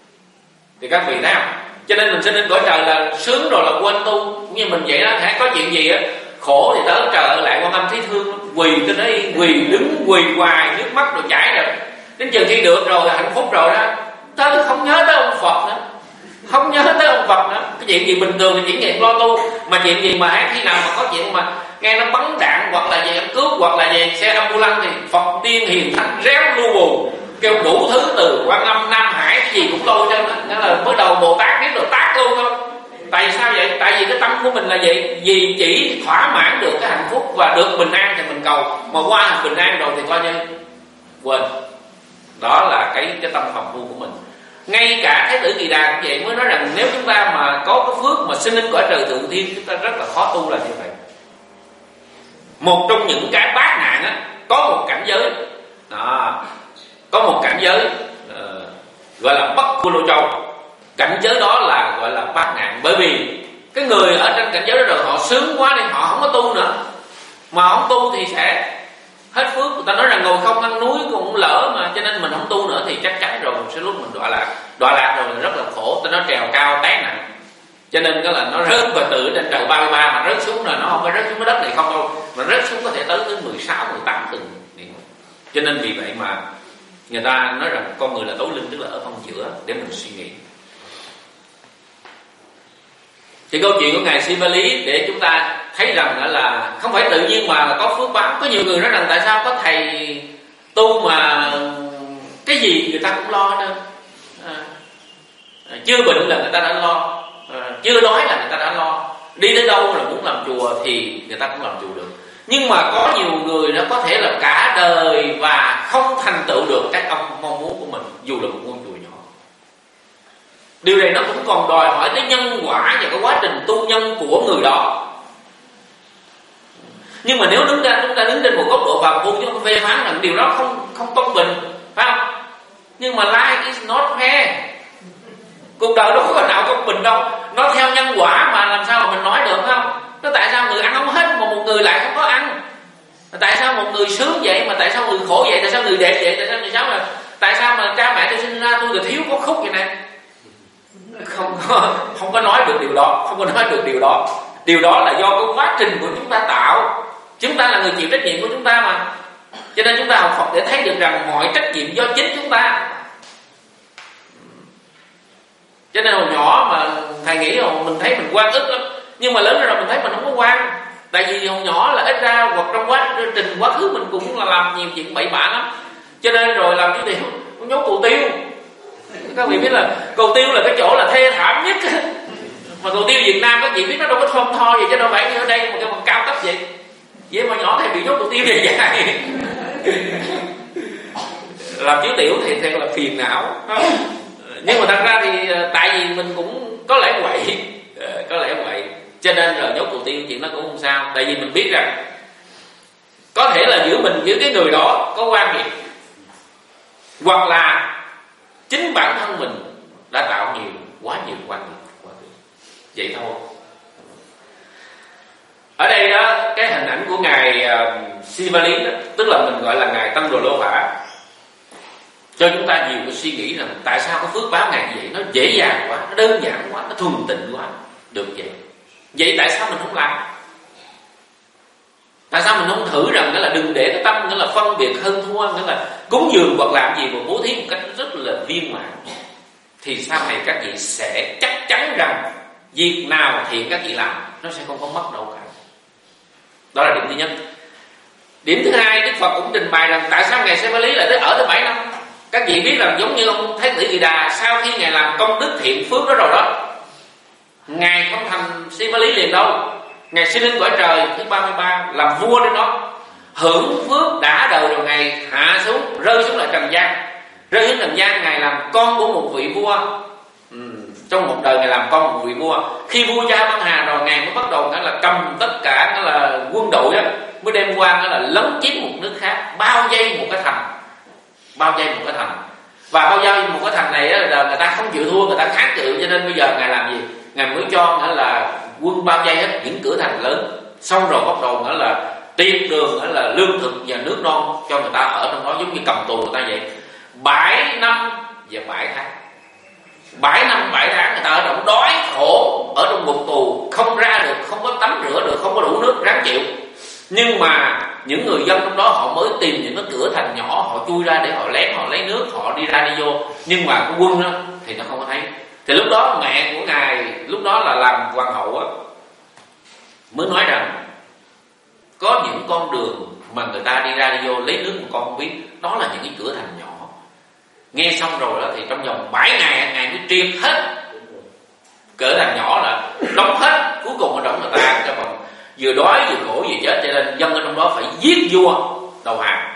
[SPEAKER 2] Thì các vị thấy không? Cho nên mình sinh lên cõi trời là sướng rồi là quên tu. Cũng như mình vậy đó, hả? Có chuyện gì á khổ thì tới trời lại Quan Âm thấy thương, quỳ tới đấy, quỳ đứng quỳ hoài, nước mắt rồi chảy rồi. Đến chừng khi được rồi hạnh phúc rồi đó, tới không nhớ tới ông Phật nữa, không nhớ tới ông Phật nữa. Cái chuyện gì bình thường thì chỉ nghiệm lo tu, mà chuyện gì mà hãy khi nào mà có chuyện mà nghe nó bắn đạn hoặc là về cướp hoặc là về xe ambulance thì Phật tiên hiền thánh réo lu bù kêu đủ thứ, từ Quan Âm Nam Hải cái gì cũng lôi cho nó. Nghĩa là mới đầu Bồ Tát biết rồi tát luôn thôi. Tại sao vậy? Tại vì cái tâm của mình là vậy, vì chỉ thỏa mãn được cái hạnh phúc và được bình an thì mình cầu, mà qua bình an rồi thì coi như quên. Đó là cái cái tâm phàm phu của mình. Ngay cả Thái tử Kỳ Đà cũng vậy, mới nói rằng nếu chúng ta mà có cái phước mà sinh lên cõi trời thượng thiên, chúng ta rất là khó tu là như vậy. Một trong những cái bát nạn á, có một cảnh giới đó, có một cảnh giới uh, gọi là Bắc Cù Lô Châu. Cảnh giới đó là gọi là bát nạn, bởi vì cái người ở trên cảnh giới đó rồi họ sướng quá nên họ không có tu nữa, mà không tu thì sẽ hết phước. Người ta nói rằng ngồi không ăn núi cũng lỡ mà, cho nên mình không tu nữa thì chắc chắn rồi một số lúc mình đọa lạc. Đọa lạc rồi mình rất là khổ. Ta nói trèo cao té nặng, cho nên cái là nó rớt và từ trên trời ba mươi ba mà rớt xuống là nó không phải rớt xuống cái đất này không đâu, mà rớt xuống có thể tới tới mười sáu, mười tám từng. Cho nên vì vậy mà người ta nói rằng con người là tối linh, tức là ở phân giữa để mình suy nghĩ. Thì câu chuyện của ngài Sivali để chúng ta thấy rằng là không phải tự nhiên mà có phước báo. Có nhiều người nói rằng tại sao có thầy tu mà cái gì người ta cũng lo hết trơn. À, chưa bệnh là người ta đã lo, à, chưa đói là người ta đã lo, đi tới đâu là muốn làm chùa thì người ta cũng làm chùa được. Nhưng mà có nhiều người nó có thể là cả đời và không thành tựu được các ông mong muốn của mình, dù là một ngôi chùa nhỏ. Điều này nó cũng còn đòi hỏi tới nhân quả và cái quá trình tu nhân của người đó. Nhưng mà nếu đứng ra chúng ta đứng trên một góc độ phàm phu, chúng ta phê phán rằng điều đó không không công bình, phải không? Nhưng mà life is not fair. Cuộc đời đâu có nào công bình đâu. Nó theo nhân quả mà làm sao mà mình nói được, phải không? Nó tại sao người ăn không hết mà một người lại không có ăn? Tại sao một người sướng vậy mà tại sao người khổ vậy? Tại sao người đẹp vậy? Tại sao người xấu là tại sao mà cha mẹ tôi sinh ra tôi là thiếu có khúc vậy này? Không có, không có nói được điều đó, không có nói được điều đó. Điều đó là do cái quá trình của chúng ta tạo. Chúng ta là người chịu trách nhiệm của chúng ta mà. Cho nên chúng ta học Phật để thấy được rằng mọi trách nhiệm do chính chúng ta. Cho nên hồi nhỏ mà thầy nghĩ là mình thấy mình oan ức lắm, nhưng mà lớn rồi mình thấy mình không có oan. Tại vì hồi nhỏ là ít ra hoặc trong quá trình quá khứ mình cũng là làm nhiều chuyện bậy bạ lắm. Cho nên rồi làm cái điều nhốt cầu tiêu. Các vị biết là cầu tiêu là cái chỗ là thê thảm nhất. Mà cầu tiêu Việt Nam các vị biết nó đâu có thơm tho gì, chứ đâu phải như ở đây một cái bằng cao cấp vậy. Vậy mà nhỏ thầy bị nhốt cầu tiêu dài dài. Làm chiếu tiểu thì thật là phiền não. Nhưng mà thật ra thì tại vì mình cũng có lẽ quậy, có lẽ quậy, cho nên rồi nhốt cầu tiêu chuyện đó cũng không sao. Tại vì mình biết rằng có thể là giữa mình với cái người đó có quan hệ, hoặc là chính bản thân mình đã tạo nhiều, quá nhiều quan hệ. Vậy thôi. Ở đây đó, cái hình ảnh của ngài uh, Sivali đó, tức là mình gọi là ngài Tăng Đồ Lô Hỏa, cho chúng ta nhiều cái suy nghĩ rằng tại sao cái phước báo ngài vậy nó dễ dàng quá, nó đơn giản quá, nó thuần tịnh quá, được vậy. Vậy tại sao mình không làm? Tại sao mình không thử rằng nghĩa là đừng để cái tâm nghĩa là phân biệt hơn thua, nghĩa là cúng dường hoặc làm gì mà bố thí một cách rất là viên mãn, thì sau này các vị sẽ chắc chắn rằng việc nào thiện các vị làm nó sẽ không có mất đâu cả. Đó là điểm thứ nhất. Điểm thứ hai, Đức Phật cũng trình bày rằng tại sao ngài Sivali lại tới ở tới bảy năm. Các vị biết rằng giống như ông Thái tử Kỳ Đà, sau khi ngài làm công đức thiện phước đó rồi đó, ngài không thành Sivali liền đâu. Ngài sinh lên cõi trời thứ ba mươi ba, làm vua trên đó, hưởng phước đã đời rồi ngài hạ xuống, rơi xuống lại trần gian. Rơi xuống trần gian, ngài làm con của một vị vua. ừ, Trong một đời ngài làm con một vị vua. Khi vua cha băng hà rồi, ngài mới bắt đầu nghĩa là cầm tất cả nghĩa là quân đội đó, mới đem qua nghĩa là lấn chiếm một nước khác, bao vây một cái thành, bao vây một cái thành. Và bao vây một cái thành này là người ta không chịu thua, người ta kháng cự, cho nên bây giờ ngài làm gì? Ngài mới cho nghĩa là quân bao vây hết những cửa thành lớn, xong rồi bắt đầu nghĩa là tiện đường nghĩa là lương thực và nước non cho người ta ở trong đó, giống như cầm tù người ta vậy. Bảy năm và bảy tháng, bảy năm bảy tháng người ta ở trong đói khổ, ở trong ngục tù, không ra được, không có tắm rửa được, không có đủ nước, ráng chịu. Nhưng mà những người dân trong đó họ mới tìm những cái cửa thành nhỏ, họ chui ra để họ lén, họ lấy nước, họ đi ra đi vô. Nhưng mà cái quân đó thì nó không có thấy. Thì lúc đó mẹ của ngài lúc đó là làm hoàng hậu á, mới nói rằng có những con đường mà người ta đi ra đi vô lấy nước mà con không biết, đó là những cái cửa thành nhỏ. Nghe xong rồi đó thì trong vòng bảy ngày ngài mới triệt hết cửa thành nhỏ, là đóng hết, cuối cùng mà đóng người ta cho bằng vừa đói vừa khổ vừa chết, cho nên dân ở trong đó phải giết vua đầu hàng.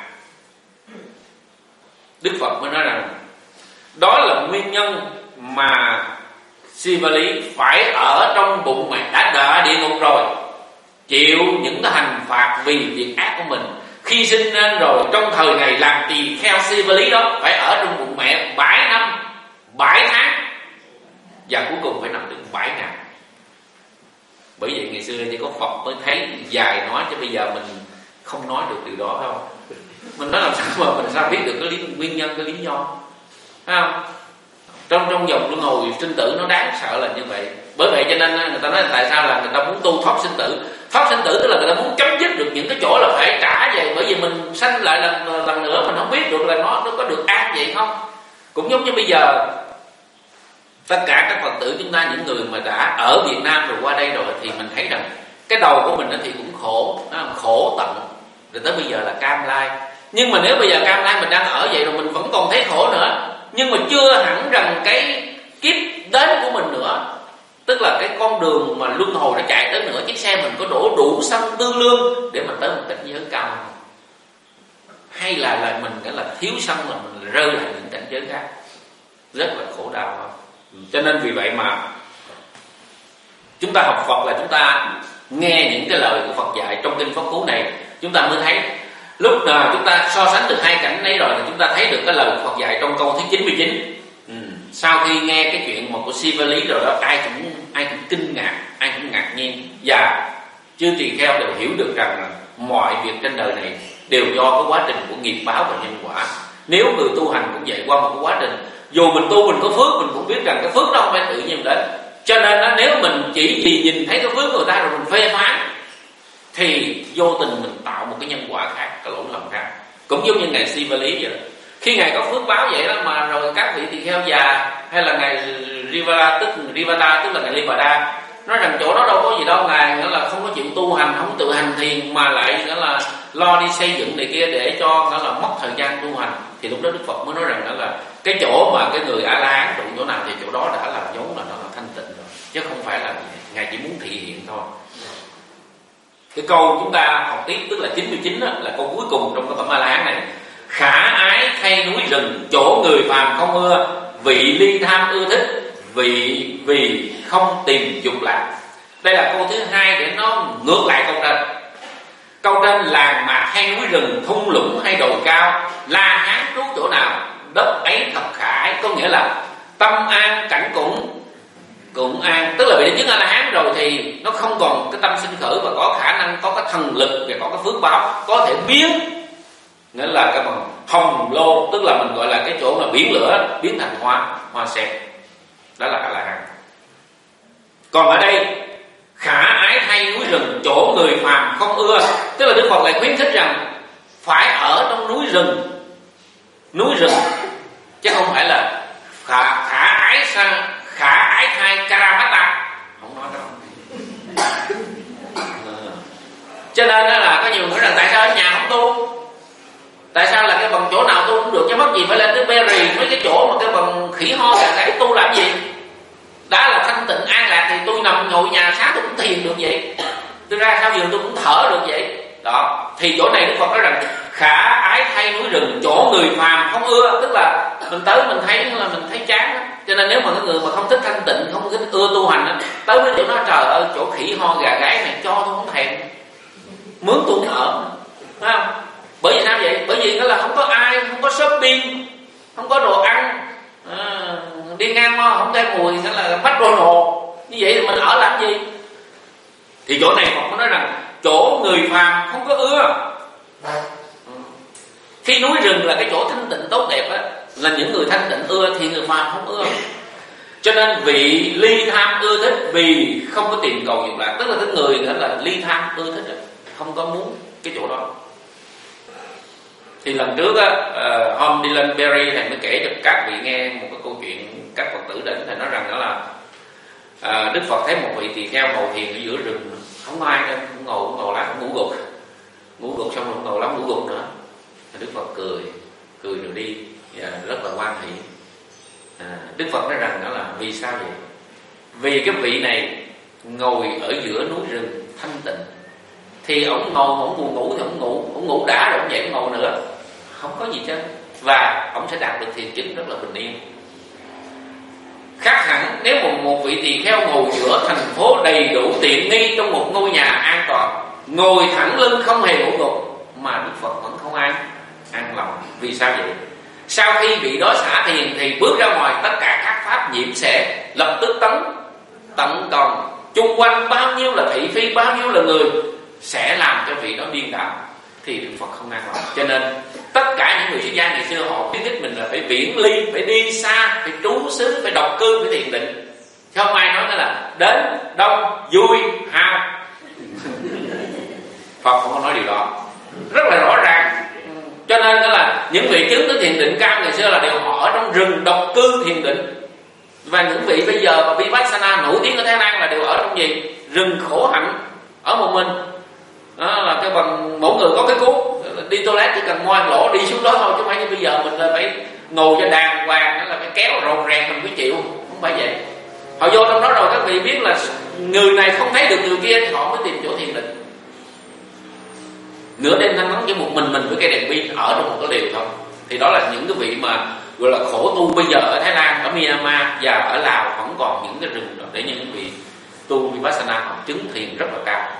[SPEAKER 2] Đức Phật mới nói rằng đó là nguyên nhân mà Sivali phải ở trong bụng mẹ, đã đọa địa ngục rồi, chịu những cái hành phạt vì việc ác của mình. Khi sinh lên rồi, trong thời ngày làm tỳ kheo Sivali đó, phải ở trong bụng mẹ bảy năm bảy tháng, và cuối cùng phải nằm đến bảy ngày. Bởi vậy ngày xưa chỉ có Phật mới thấy dài nói, chứ bây giờ mình không nói được điều đó không? Mình nói làm sao mà mình sao biết được cái lý, nguyên nhân, cái lý do, phải không? Trong trong vòng luân hồi sinh tử nó đáng sợ là như vậy. Bởi vậy cho nên người ta nói tại sao là người ta muốn tu thoát sinh tử. Thoát sinh tử tức là người ta muốn chấm dứt được những cái chỗ là phải trả về. Bởi vì mình sanh lại lần lần nữa mình không biết được là nó nó có được an vậy không. Cũng giống như bây giờ tất cả các Phật tử chúng ta, những người mà đã ở Việt Nam rồi qua đây rồi, thì mình thấy rằng cái đầu của mình thì cũng khổ, khổ tận rồi tới bây giờ là cam lai. Nhưng mà nếu bây giờ cam lai mình đang ở vậy rồi, mình vẫn còn thấy khổ nữa, nhưng mà chưa hẳn rằng cái kiếp đến của mình nữa, tức là cái con đường mà luân hồi nó chạy tới nữa, chiếc xe mình có đổ đủ xăng tư lương để mà tới một cảnh giới cao không? Hay là là mình cái là thiếu xăng là mình rơi lại những cảnh giới khác, rất là khổ đau không? Cho nên vì vậy mà chúng ta học Phật là chúng ta nghe những cái lời của Phật dạy trong kinh Pháp Cú này, chúng ta mới thấy. Lúc nào chúng ta so sánh được hai cảnh ấy rồi thì chúng ta thấy được cái lời của Phật dạy trong câu thứ chín mươi chín. Ừ. Sau khi nghe cái chuyện một của Siva Lý rồi đó, ai cũng ai cũng kinh ngạc, ai cũng ngạc nhiên, và chư tỳ kheo đều hiểu được rằng mọi việc trên đời này đều do cái quá trình của nghiệp báo và nhân quả. Nếu người tu hành cũng vậy, qua một cái quá trình, dù mình tu mình có phước, mình cũng biết rằng cái phước đó không phải tự nhiên đến. Cho nên đó, nếu mình chỉ vì nhìn thấy cái phước người ta rồi mình phê phán, thì vô tình mình tạo một cái nhân quả khác, cái lỗi lầm khác. Cũng giống như ngài Siva Lý vậy đó. Khi ngài có phước báo vậy đó mà rồi các vị tỳ kheo già hay là ngài Rivata, tức Rivata tức là ngài Livada nói rằng chỗ đó đâu có gì đâu, ngài nghĩa là không có chịu tu hành, không tự hành thiền mà lại nghĩa là lo đi xây dựng này kia để cho nghĩa là mất thời gian tu hành. Thì lúc đó Đức Phật mới nói rằng đó là cái chỗ mà cái người A La Hán trụ chỗ nào thì chỗ đó đã là vốn là nó là thanh tịnh rồi, chứ không phải là ngài chỉ muốn thị hiện thôi. Cái câu chúng ta học tiếp tức là chín mươi chín đó, là câu cuối cùng trong cái phẩm A La Hán này. Khả ái thay núi rừng, chỗ người phàm không ưa, vị ly tham ưa thích, vị vì không tìm dục lạc. Đây là câu thứ hai để nó ngược lại câu trên. Câu trên làng mạc hay núi rừng, thung lũng hay đồi cao, La Hán trú chỗ nào, đất ấy thật khả ái. Có nghĩa là tâm an cảnh cũng cũng an, tức là vị chứng A La Hán rồi thì nó không còn cái tâm sinh khởi và có khả năng, có cái thần lực và có cái phước báo, có thể biến, nghĩa là cái bằng hồng lô, tức là mình gọi là cái chỗ mà biến lửa biến thành hoa, hoa sen, đó là A La Hán. Còn ở đây khả ái thay núi rừng, chỗ người phàm không ưa, tức là Đức Phật lại khuyến khích rằng phải ở trong núi rừng, núi rừng, chứ không phải là khả, khả ái sang khả ái thay Karamata, không nói đâu. Cho nên đó là có nhiều người nói rằng tại sao ở nhà không tu, tại sao là cái bằng chỗ nào tu cũng được, chứ mắc gì phải lên tới Berry mấy cái chỗ mà cái bằng khỉ ho gà gáy tu làm gì? Đã là thanh tịnh an lạc thì tôi nằm ngồi nhà sáng tôi cũng thiền được vậy, tôi ra sau giường tôi cũng thở được vậy đó. Thì chỗ này Đức Phật nói rằng khả ái thay núi rừng, chỗ người phàm không ưa, tức là mình tới mình thấy là mình thấy chán đó. Cho nên nếu mà cái người mà không thích thanh tịnh, không thích ưa tu hành đó, tới với chỗ nó trời ơi chỗ khỉ ho gà gáy này cho tôi không thèm, mướn tôi để ở, phải không? Bởi vì sao vậy? Bởi vì nó là không có ai, không có shopping, không có đồ ăn, à, đi ngang qua không thấy mùi, nghĩa là McDonald's, như vậy thì mình ở làm gì? Thì chỗ này Phật có nói rằng chỗ người phàm không có ưa. Khi núi rừng là cái chỗ thanh tịnh tốt đẹp á, là những người thanh tịnh ưa thì người phàm không ưa. Cho nên vị ly tham ưa thích vì không có tìm cầu dục lạc, tức là cái người nữa là ly tham ưa thích, không có muốn cái chỗ đó. Thì lần trước á, uh, hôm đi lên Berry thầy mới kể cho các vị nghe một cái câu chuyện các Phật tử đến, thầy nói rằng đó là uh, Đức Phật thấy một vị tỳ kheo ngồi thiền ở giữa rừng, không ai nên cũng ngồi cũng ngồi lắm, cũng ngủ gục, ngủ gục xong rồi cũng ngồi lắm ngủ gục nữa. Đức Phật cười, cười rồi đi, và rất là hoan hỷ. À, Đức Phật nói rằng đó là vì sao vậy? Vì cái vị này ngồi ở giữa núi rừng thanh tịnh, thì ông ngồi, ông buồn ngủ thì ông ngủ, ông ngủ đã rồi ông dậy ông ngồi nữa, không có gì chứ, và ông sẽ đạt được thiền chứng rất là bình yên. Khác hẳn nếu một, một vị tỳ kheo ngồi giữa thành phố đầy đủ tiện nghi trong một ngôi nhà an toàn, ngồi thẳng lưng không hề ngủ gục, mà Đức Phật vẫn không an an lòng. Vì sao vậy? Sau khi vị đó xả thiền thì bước ra ngoài, tất cả các pháp nhiễm sẽ lập tức tấn tận còn chung quanh bao nhiêu là thị phi, bao nhiêu là người sẽ làm cho vị đó điên đảo. thì Đức Phật không an lòng. Cho nên tất cả những người xuất gia ngày xưa họ khuyến khích mình là phải viễn ly, phải đi xa, phải trú xứ, phải độc cư, phải thiền định. Chứ không ai nói là đến đông vui hao. Phật không có nói điều đó, rất là rõ ràng. Cho nên đó là những vị chứng tới thiền định cao ngày xưa là đều họ ở trong rừng độc cư thiền định. Và những vị bây giờ mà Vipassana nổi tiếng ở Thái Lan là đều ở trong gì? Rừng khổ hạnh, ở một mình. Đó là cái bằng mỗi người có cái cuốc, đi toilet chỉ cần ngoan lỗ đi xuống đó thôi, chứ không phải như bây giờ mình là phải ngồi cho đàng hoàng, là phải kéo rồn ràng mình mới chịu. Không phải vậy. Họ vô trong đó rồi các vị biết là người này không thấy được người kia thì họ mới tìm chỗ thiền định. Nửa đêm thanh vắng chỉ một mình mình với cây đèn pin ở trong một cái liều thôi. Thì đó là những cái vị mà gọi là khổ tu bây giờ ở Thái Lan, ở Myanmar và ở Lào vẫn còn những cái rừng đó để những vị tu Vipassana họ chứng thiền rất là cao.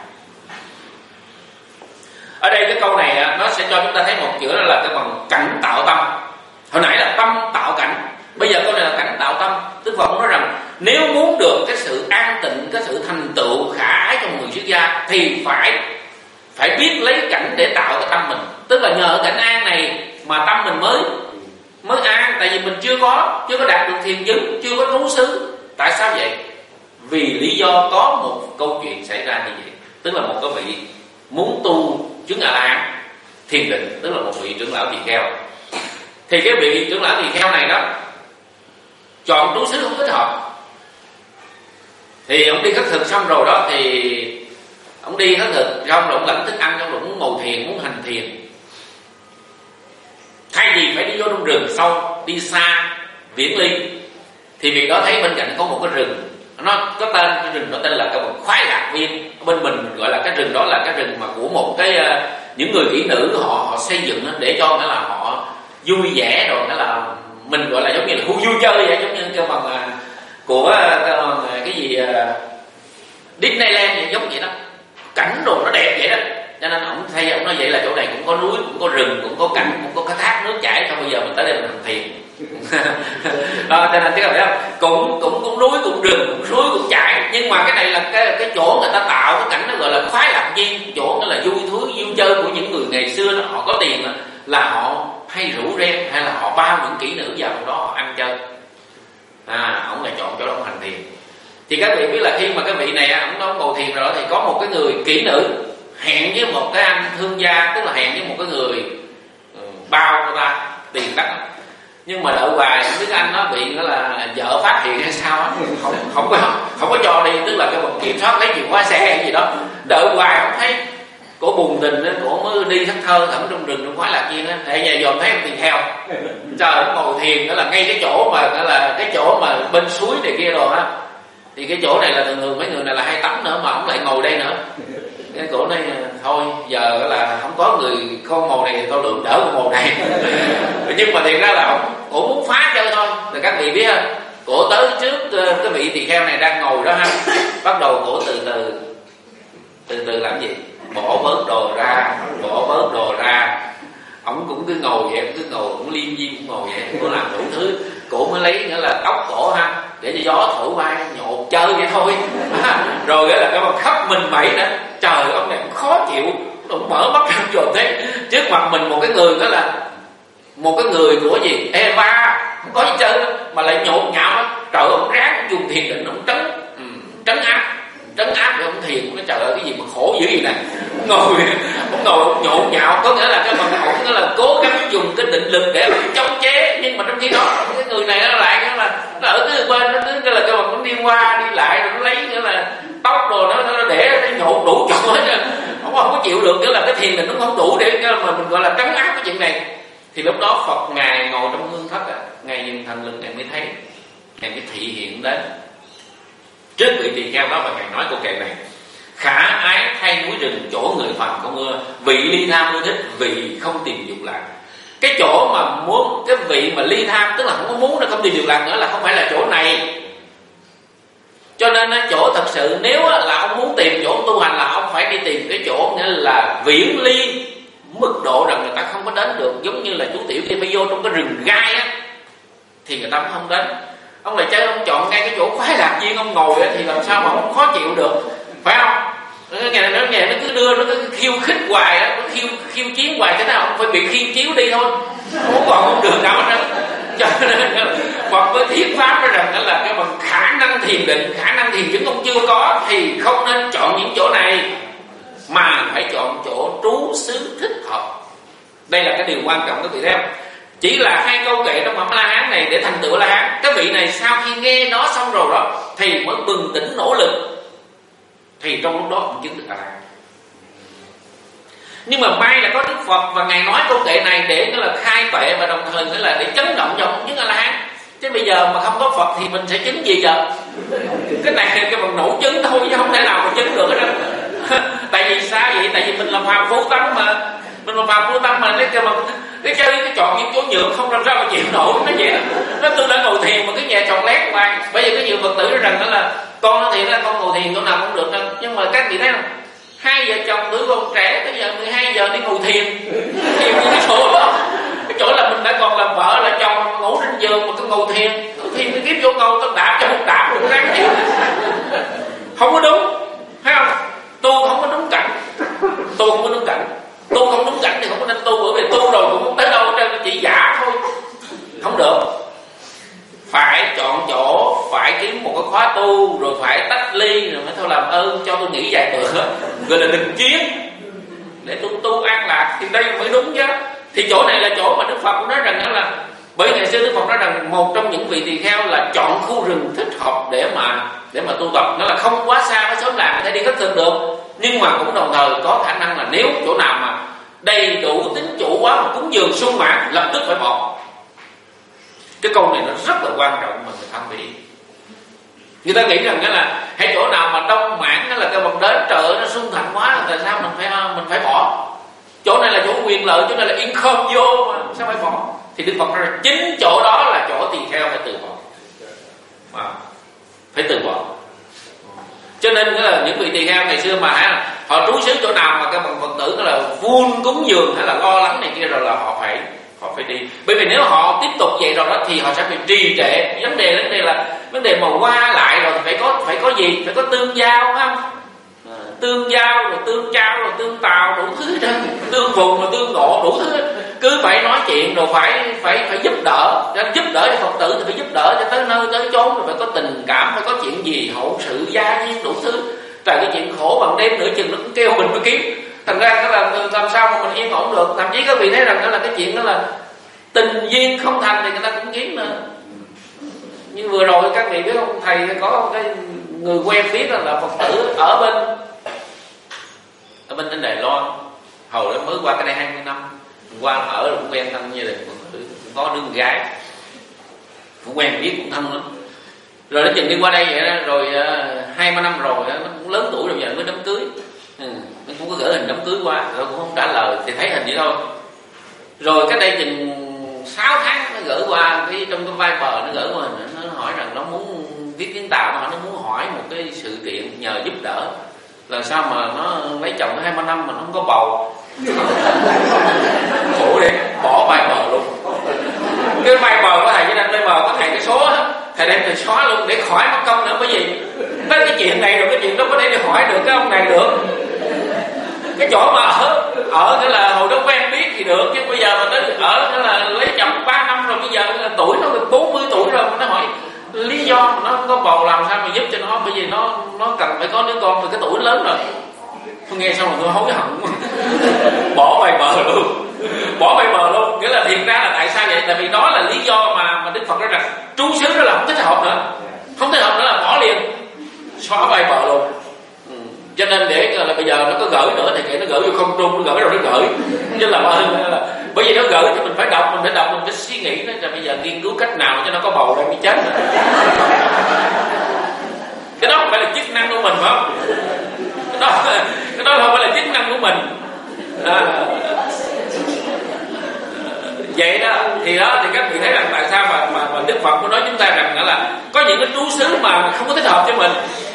[SPEAKER 2] Ở đây cái câu này nó sẽ cho chúng ta thấy một chữ đó là cái bằng cảnh tạo tâm. Hồi nãy là tâm tạo cảnh, bây giờ câu này là cảnh tạo tâm. Đức Phật nói rằng nếu muốn được cái sự an tịnh, cái sự thành tựu khả ái trong người xuất gia thì phải phải biết lấy cảnh để tạo cái tâm mình. Tức là nhờ cảnh an này mà tâm mình mới mới an. Tại vì mình chưa có chưa có đạt được thiền chứng, chưa có trú xứ. Tại sao vậy? Vì lý do có một câu chuyện xảy ra như vậy. Tức là một cái vị muốn tu chứng A La Hán thiền định, tức là một vị trưởng lão tỳ kheo. Thì cái vị trưởng lão tỳ kheo này đó chọn trú xứ không thích hợp. Thì ông đi khất thực xong rồi đó thì ông đi khất thực xong rồi ông lãnh thức ăn, xong rồi muốn ngồi thiền, muốn hành thiền. Thay vì phải đi vô trong rừng sâu, đi xa, viễn ly, thì việc đó thấy bên cạnh có một cái rừng, nó có tên, cái rừng đó tên là cái Khoái Lạc Viên. Bên mình gọi là cái rừng đó là cái rừng mà của một cái những người kỹ nữ họ họ xây dựng để cho nghĩa là họ vui vẻ rồi, nghĩa là mình gọi là giống như là khu vui chơi vậy, giống như cái bằng của cái, cái gì Disneyland vậy, giống vậy đó, cảnh đồ nó đẹp vậy đó. Cho nên ông thay ông nói vậy là chỗ này cũng có núi, cũng có rừng, cũng có cảnh, cũng có cái thác nước chảy. Thôi bây giờ mình tới đây mình hành thiền. Đó, cho nên chứ không cũng cũng cũng núi, cũng rừng, cũng suối, cũng chảy. Nhưng mà cái này là cái cái chỗ người ta tạo cái cảnh nó gọi là khoái lạc viên, chỗ nó là vui thú vui chơi của những người ngày xưa đó. Họ có tiền đó, là họ hay rủ rem hay là họ bao những kỹ nữ vào trong đó họ ăn chơi. À, ông là chọn chỗ đó hành thiền. Thì các vị biết là khi mà cái vị này ông nó ngồi thiền rồi thì có một cái người kỹ nữ hẹn với một cái anh thương gia, tức là hẹn với một cái người bao người ta tiền đắt. Nhưng mà đợi hoài không biết anh nó bị nó là vợ phát hiện hay sao á, không không có không có cho đi, tức là cái một kiểm soát lấy chìa khóa xe hay gì đó. Đợi hoài không thấy, cổ bùng tình á, cổ mới đi thất thơ thẩm trong rừng trong Khoái Lạc Viên á, để nhà dòm thấy ông tỳ kheo. Trời ơi, ngồi thiền đó là ngay cái chỗ mà đó là cái chỗ mà bên suối này kia rồi á. Thì cái chỗ này là thường thường mấy người này là hay tắm nữa mà ông lại ngồi đây nữa. Cái cổ này thôi giờ là không có người con mồ này thì tôi lượng đỡ con mồ này. Nhưng mà thiệt ra là ông cổ muốn phá chơi thôi. Rồi các vị biết không, cổ tới trước cái vị tỳ kheo này đang ngồi đó ha, bắt đầu cổ từ từ từ từ làm gì, bỏ bớt đồ ra, bỏ bớt đồ ra. Ông cũng cứ ngồi vậy, ông cứ ngồi, cũng liên viên cũng ngồi vậy, cổ làm đủ thứ. Cổ mới lấy nghĩa là tóc cổ ha, để cho gió thổi vai nhột chơi vậy thôi. À, rồi là cái mà khắp mình mẩy nữa. Trời, ông này cũng khó chịu, ông mở mắt ra rồi thế trước mặt mình một cái người đó là một cái người của gì Eva, không có gì chơi mà lại nhột nhạo á. Trời ơi, ông ráng ông dùng thiền định, ông trấn ừ, trấn áp trấn áp rồi ông thiền. Nó trời ơi cái gì mà khổ dữ vậy nè. Ngồi ông ngồi ông nhộn nhạo, có nghĩa là cái bằng ổng đó là cố gắng dùng cái định lực để chống chế. Nhưng mà trong khi đó cái người này nó lại nghĩa là nó ở cái bên nó cứ là cái bằng nó đi qua đi lại rồi nó lấy nghĩa là tóc rồi nó nó để nó nhộn đủ chỗ hết. Ông không có chịu được, nghĩa là cái thiền định nó không đủ để mà mình gọi là trấn áp cái chuyện này. Thì lúc đó Phật ngài ngồi trong hương thất á, ngài nhìn thần lực ngài mới thấy, ngài mới thị hiện đến trước vị tỳ kheo đó và ngài nói câu kệ này: khả ái thay núi rừng, chỗ người phàm không ưa, vị ly tham ưa thích, vị không tìm dục lạc. Cái chỗ mà muốn cái vị mà ly tham, tức là không có muốn, nó không tìm dục lạc nữa, là không phải là chỗ này. Cho nên chỗ thật sự nếu là ông muốn tìm chỗ tu hành là ông phải đi tìm cái chỗ nghĩa là viễn ly, mức độ rằng người ta không có đến được. Giống như là chú Tiểu khi phải vô trong cái rừng gai á thì người ta cũng không đến. Ông lại chơi ông chọn ngay cái chỗ Khoái Lạc Viên ông ngồi á, thì làm sao mà ông khó chịu được, phải không? Ngày này nó ngày nó cứ cứ đưa nó cứ khiêu khích hoài á, nó khiêu khiêu chiến hoài, thế nào cũng phải bị khiêu chiếu đi thôi, không còn không được nào hết. Cho nên Phật với thuyết pháp nói rằng đó là cái bằng khả năng thiền định, khả năng thiền chứng ông chưa có thì không nên chọn những chỗ này, mà phải chọn chỗ trú xứ thích hợp. Đây là cái điều quan trọng các vị thấy không? Chỉ là hai câu kệ trong phẩm La Hán này để thành tựu La Hán. Các vị này sau khi nghe nó xong rồi đó thì mới bừng tỉnh nỗ lực, thì trong lúc đó cũng chứng được A La Hán. Nhưng mà may là có Đức Phật và Ngài nói câu kệ này để là khai tuệ và đồng thời nữa là để chấn động cho ông chứng A La Hán. Chứ bây giờ mà không có Phật thì mình sẽ chứng gì giờ? Cái này cái bằng nổ chứng thôi chứ không thể nào mà chứng được hết đâu. Tại vì sao vậy? Tại vì mình là phàm phu tâm mà, mình là phàm phu tâm mà cái cái mà cái chơi cái chọn những chỗ nhượng không làm sao mà chịu nổi nó vậy đó. Nó tôi đã ngồi thiền mà cái nhà tròn lét hoài. Bây giờ có nhiều Phật tử nói rằng đó là con nói thiền là con ngồi thiền chỗ nào cũng được đâu. Nhưng mà các vị thấy không? Hai vợ chồng đứa con trẻ tới giờ mười hai giờ đi ngồi thiền, thiền cái chỗ đó, cái chỗ là mình đã còn làm vợ là chồng ngủ trên giường mà tôi ngồi thiền, thiền cái kiếm chỗ ngồi tôi đạp cho không đạp được ráng thiền, không có đúng, thấy không? Tu không có đúng cảnh, tu không có đúng cảnh, tu không đúng cảnh thì không có nên tu, bởi vì tu rồi cũng không tới đâu trên chỉ giả thôi, không được. Phải chọn chỗ, phải kiếm một cái khóa tu, rồi phải tách ly, rồi mới thôi làm ơn cho tôi nghỉ vài bữa, gọi là đình chiến để tôi tu an lạc, thì đây mới đúng chứ. Thì chỗ này là chỗ mà Đức Phật cũng nói rằng đó là, bởi ngày xưa Đức Phật nói rằng một trong những vị tỳ kheo là chọn khu rừng thích hợp để mà để mà tu tập, nó là không quá xa, quá sớm làm có thể đi khất thực được, nhưng mà cũng đồng thời có khả năng là nếu chỗ nào mà đầy đủ tín chủ quá mà cúng dường sung mãn lập tức phải bỏ. Cái câu này nó rất là quan trọng mà người thân bị. Người ta nghĩ rằng đó là hay chỗ nào mà đông mãn, đó là cái bậc đến trời nó sung thành quá, tại sao mình phải mình phải bỏ? Chỗ này là chỗ quyền lợi, chỗ này là yên không vô mà sao phải bỏ? Thì Đức Phật nói rằng chính chỗ đó là chỗ tỳ kheo phải từ bỏ, à, phải từ bỏ. Cho nên đó là những vị tỳ kheo ngày xưa mà hả, họ trú xứ chỗ nào mà các bậc Phật tử là vun cúng dường hay là lo lắng này kia rồi là họ phải họ phải đi. Bởi vì nếu họ tiếp tục vậy rồi đó thì họ sẽ bị trì trệ. Vấn đề vấn đề là vấn đề mà qua lại rồi thì phải có phải có gì, phải có tương giao, phải không? À, tương giao rồi tương trao rồi tương tào đủ thứ đó, tương phùng rồi tương ngộ đủ thứ, cứ phải nói chuyện rồi phải phải phải giúp đỡ, giúp đỡ cho Phật tử thì phải giúp đỡ cho tới nơi tới chốn, rồi phải có tình cảm, phải có chuyện gì hậu sự gia duyên đủ thứ. Trời, cái chuyện khổ bằng đêm nửa chừng nó cũng kêu mình mới kiếm. Thành ra nó là làm sao mà mình yên ổn được. Thậm chí các vị thấy rằng đó là cái chuyện đó là tình duyên không thành thì người ta cũng kiếm nữa. Như vừa rồi các vị biết không, thầy có cái người quen biết là Phật tử ở bên ở bên trên Đài Loan, hồi đó mới qua cái đây hai mươi năm, qua ở rồi cũng quen thân như là Phật tử, có đứa con gái cũng quen biết cũng thân lắm. Rồi nó chừng đi qua đây vậy đó, rồi hai ba năm rồi nó cũng lớn tuổi rồi, giờ mới đám cưới. Ừ, nó cũng có gửi hình đám cưới qua rồi cũng không trả lời, thì thấy hình vậy thôi. Rồi cái đây chừng sáu tháng nó gửi qua cái trong cái vai bờ, nó gửi qua hình, nó hỏi rằng nó muốn viết tiếng Tàu, nó hỏi nó muốn hỏi một cái sự kiện nhờ giúp đỡ, là sao mà nó lấy chồng hai ba năm mà nó không có bầu. Khổ đi, bỏ vai bờ luôn. Cái vai bờ của thầy với anh vai bờ có thầy cái số á, thầy đem thầy xóa luôn để khỏi mất công nữa. Bởi vì nói cái chuyện này rồi cái chuyện đó có thể đi hỏi được cái ông này được. Cái chỗ mà ở ở cái là hồi đó quen biết thì được, chứ bây giờ mà tới ở cái là lấy chồng ba năm rồi, bây giờ là tuổi nó bốn mươi tuổi rồi, mà nó hỏi lý do mà nó không có bầu làm sao mà giúp cho nó, bởi vì nó nó cần phải có đứa con, từ cái tuổi lớn rồi. Tôi nghe xong rồi tôi hối hận. Bỏ bài bờ luôn, bỏ bài bờ luôn. Nghĩa là thiệt ra là tại sao vậy? Tại vì đó là lý do mà mà Đức Phật nói rằng trú xứ đó là không thích hợp nữa, không thích hợp nữa là bỏ liền, xóa bài bờ luôn. Ừ. Cho nên để là bây giờ nó có gửi nữa thì kệ nó gửi vô không trung, nó gửi rồi nó gửi. Chứ là, là bởi vì nó gửi thì mình phải đọc, mình phải đọc, mình phải suy nghĩ đó, rồi bây giờ nghiên cứu cách nào cho nó có bầu ra mới chết rồi. Cái đó không phải là chức năng của mình, phải không? Cái đó, cái đó không phải là chức năng của mình. À, vậy đó thì đó thì các vị thấy rằng tại sao mà mà, mà Đức Phật có nói chúng ta rằng đó là có những cái trú xứ mà không có thích hợp cho mình.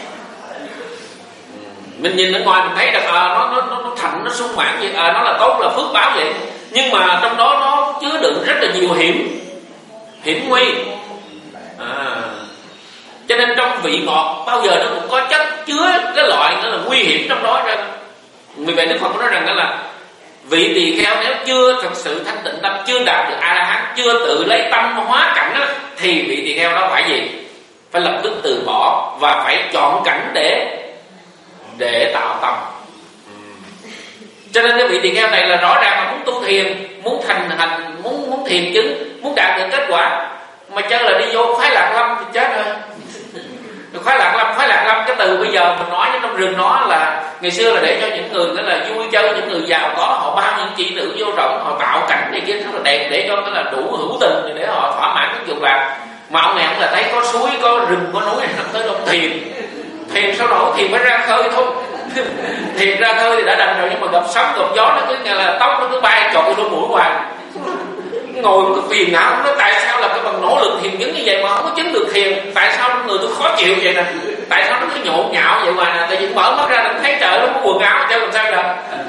[SPEAKER 2] Mình nhìn ở ngoài mình thấy rằng à, nó nó nó thành nó sung mãn vậy, à, nó là tốt là phước báo vậy, nhưng mà trong đó nó chứa đựng rất là nhiều hiểm hiểm nguy. À, cho nên trong vị ngọt bao giờ nó cũng có chất chứa cái loại nữa là nguy hiểm trong đó ra. Ừ. Vì vậy Đức Phật nói rằng đó là vị tỳ kheo nếu chưa thực sự thanh tịnh tâm, chưa đạt được A La Hán, chưa tự lấy tâm hóa cảnh đó, thì vị tỳ kheo đó phải gì? Phải lập tức từ bỏ và phải chọn cảnh để để tạo tâm. Cho nên cái vị tỳ kheo này là rõ ràng là muốn tu thiền, muốn thành hành, muốn muốn thiền chứng, muốn đạt được kết quả, mà chân là đi vô khoái lạc lâm thì chết rồi. Khoái lạc lâm, khoái lạc lâm cái từ bây giờ mình nói trong rừng nó là ngày xưa là để cho những người đó là vui chơi, những người giàu có họ bao những chị nữ vô rộng, họ tạo cảnh này kia rất là đẹp để cho cái là đủ hữu tình để họ thỏa mãn cái dục lạc. Mà ông này ông là thấy có suối, có rừng, có núi, không tới đâu thiền. Thiền sao nổi, thiền phải ra khơi thôi. Thiền ra khơi thì đã đành rồi, nhưng mà gặp sóng gặp gió nó cứ nghe là tóc nó cứ bay trộn đôi mũi hoài. Ngồi cứ phiền não, nó tại sao là cái bằng nỗ lực thiền chứng như vậy mà không có chứng được thiền? Tại sao người tôi khó chịu vậy nè? Tại sao nó cứ nhộn nhạo vậy mà nè? Tại vì mở mắt ra nó thấy trời nó có quần áo chơi làm sao được?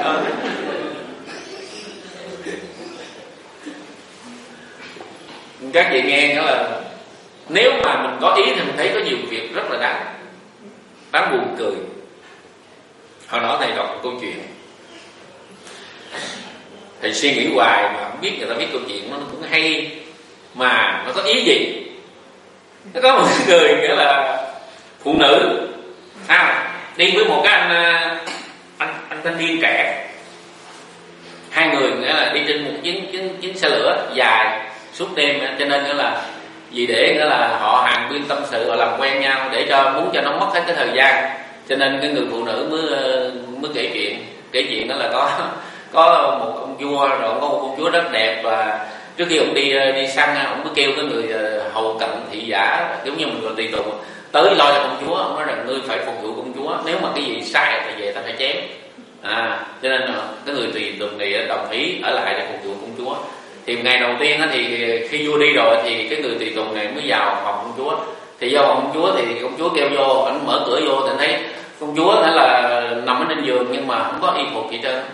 [SPEAKER 2] Các vị nghe đó là nếu mà mình có ý thì mình thấy có nhiều việc rất là đáng đáng buồn cười. Hồi đó thầy đọc một câu chuyện, thầy suy nghĩ hoài mà không biết người ta biết câu chuyện nó cũng hay mà nó có ý gì. Nó có một người nghĩa là phụ nữ à, đi với một cái anh anh anh thanh niên trẻ, hai người nghĩa là đi trên một chuyến chuyến chuyến xe lửa dài suốt đêm, cho nên nghĩa là vì để nghĩa là họ hàng biên tâm sự, họ làm quen nhau để cho muốn cho nó mất hết cái thời gian, cho nên cái người phụ nữ mới mới kể chuyện kể chuyện đó là có có một ông vua, rồi có một công chúa rất đẹp, và trước khi ông đi đi săn ông mới kêu cái người hầu cận thị giả giống như mình gọi tùy tùng tới lo cho công chúa. Ông nói rằng ngươi phải phục vụ công chúa, nếu mà cái gì sai thì về ta phải chém. À, cho nên cái người tùy tùng này đồng ý ở lại để phục vụ công chúa. Thì ngày đầu tiên thì khi vua đi rồi thì cái người tùy tùng này mới vào phòng công chúa. Thì do phòng công chúa thì công chúa kêu vô, anh mở cửa vô thì anh thấy công chúa hay là nằm ở trên giường nhưng mà không có y phục gì trơn.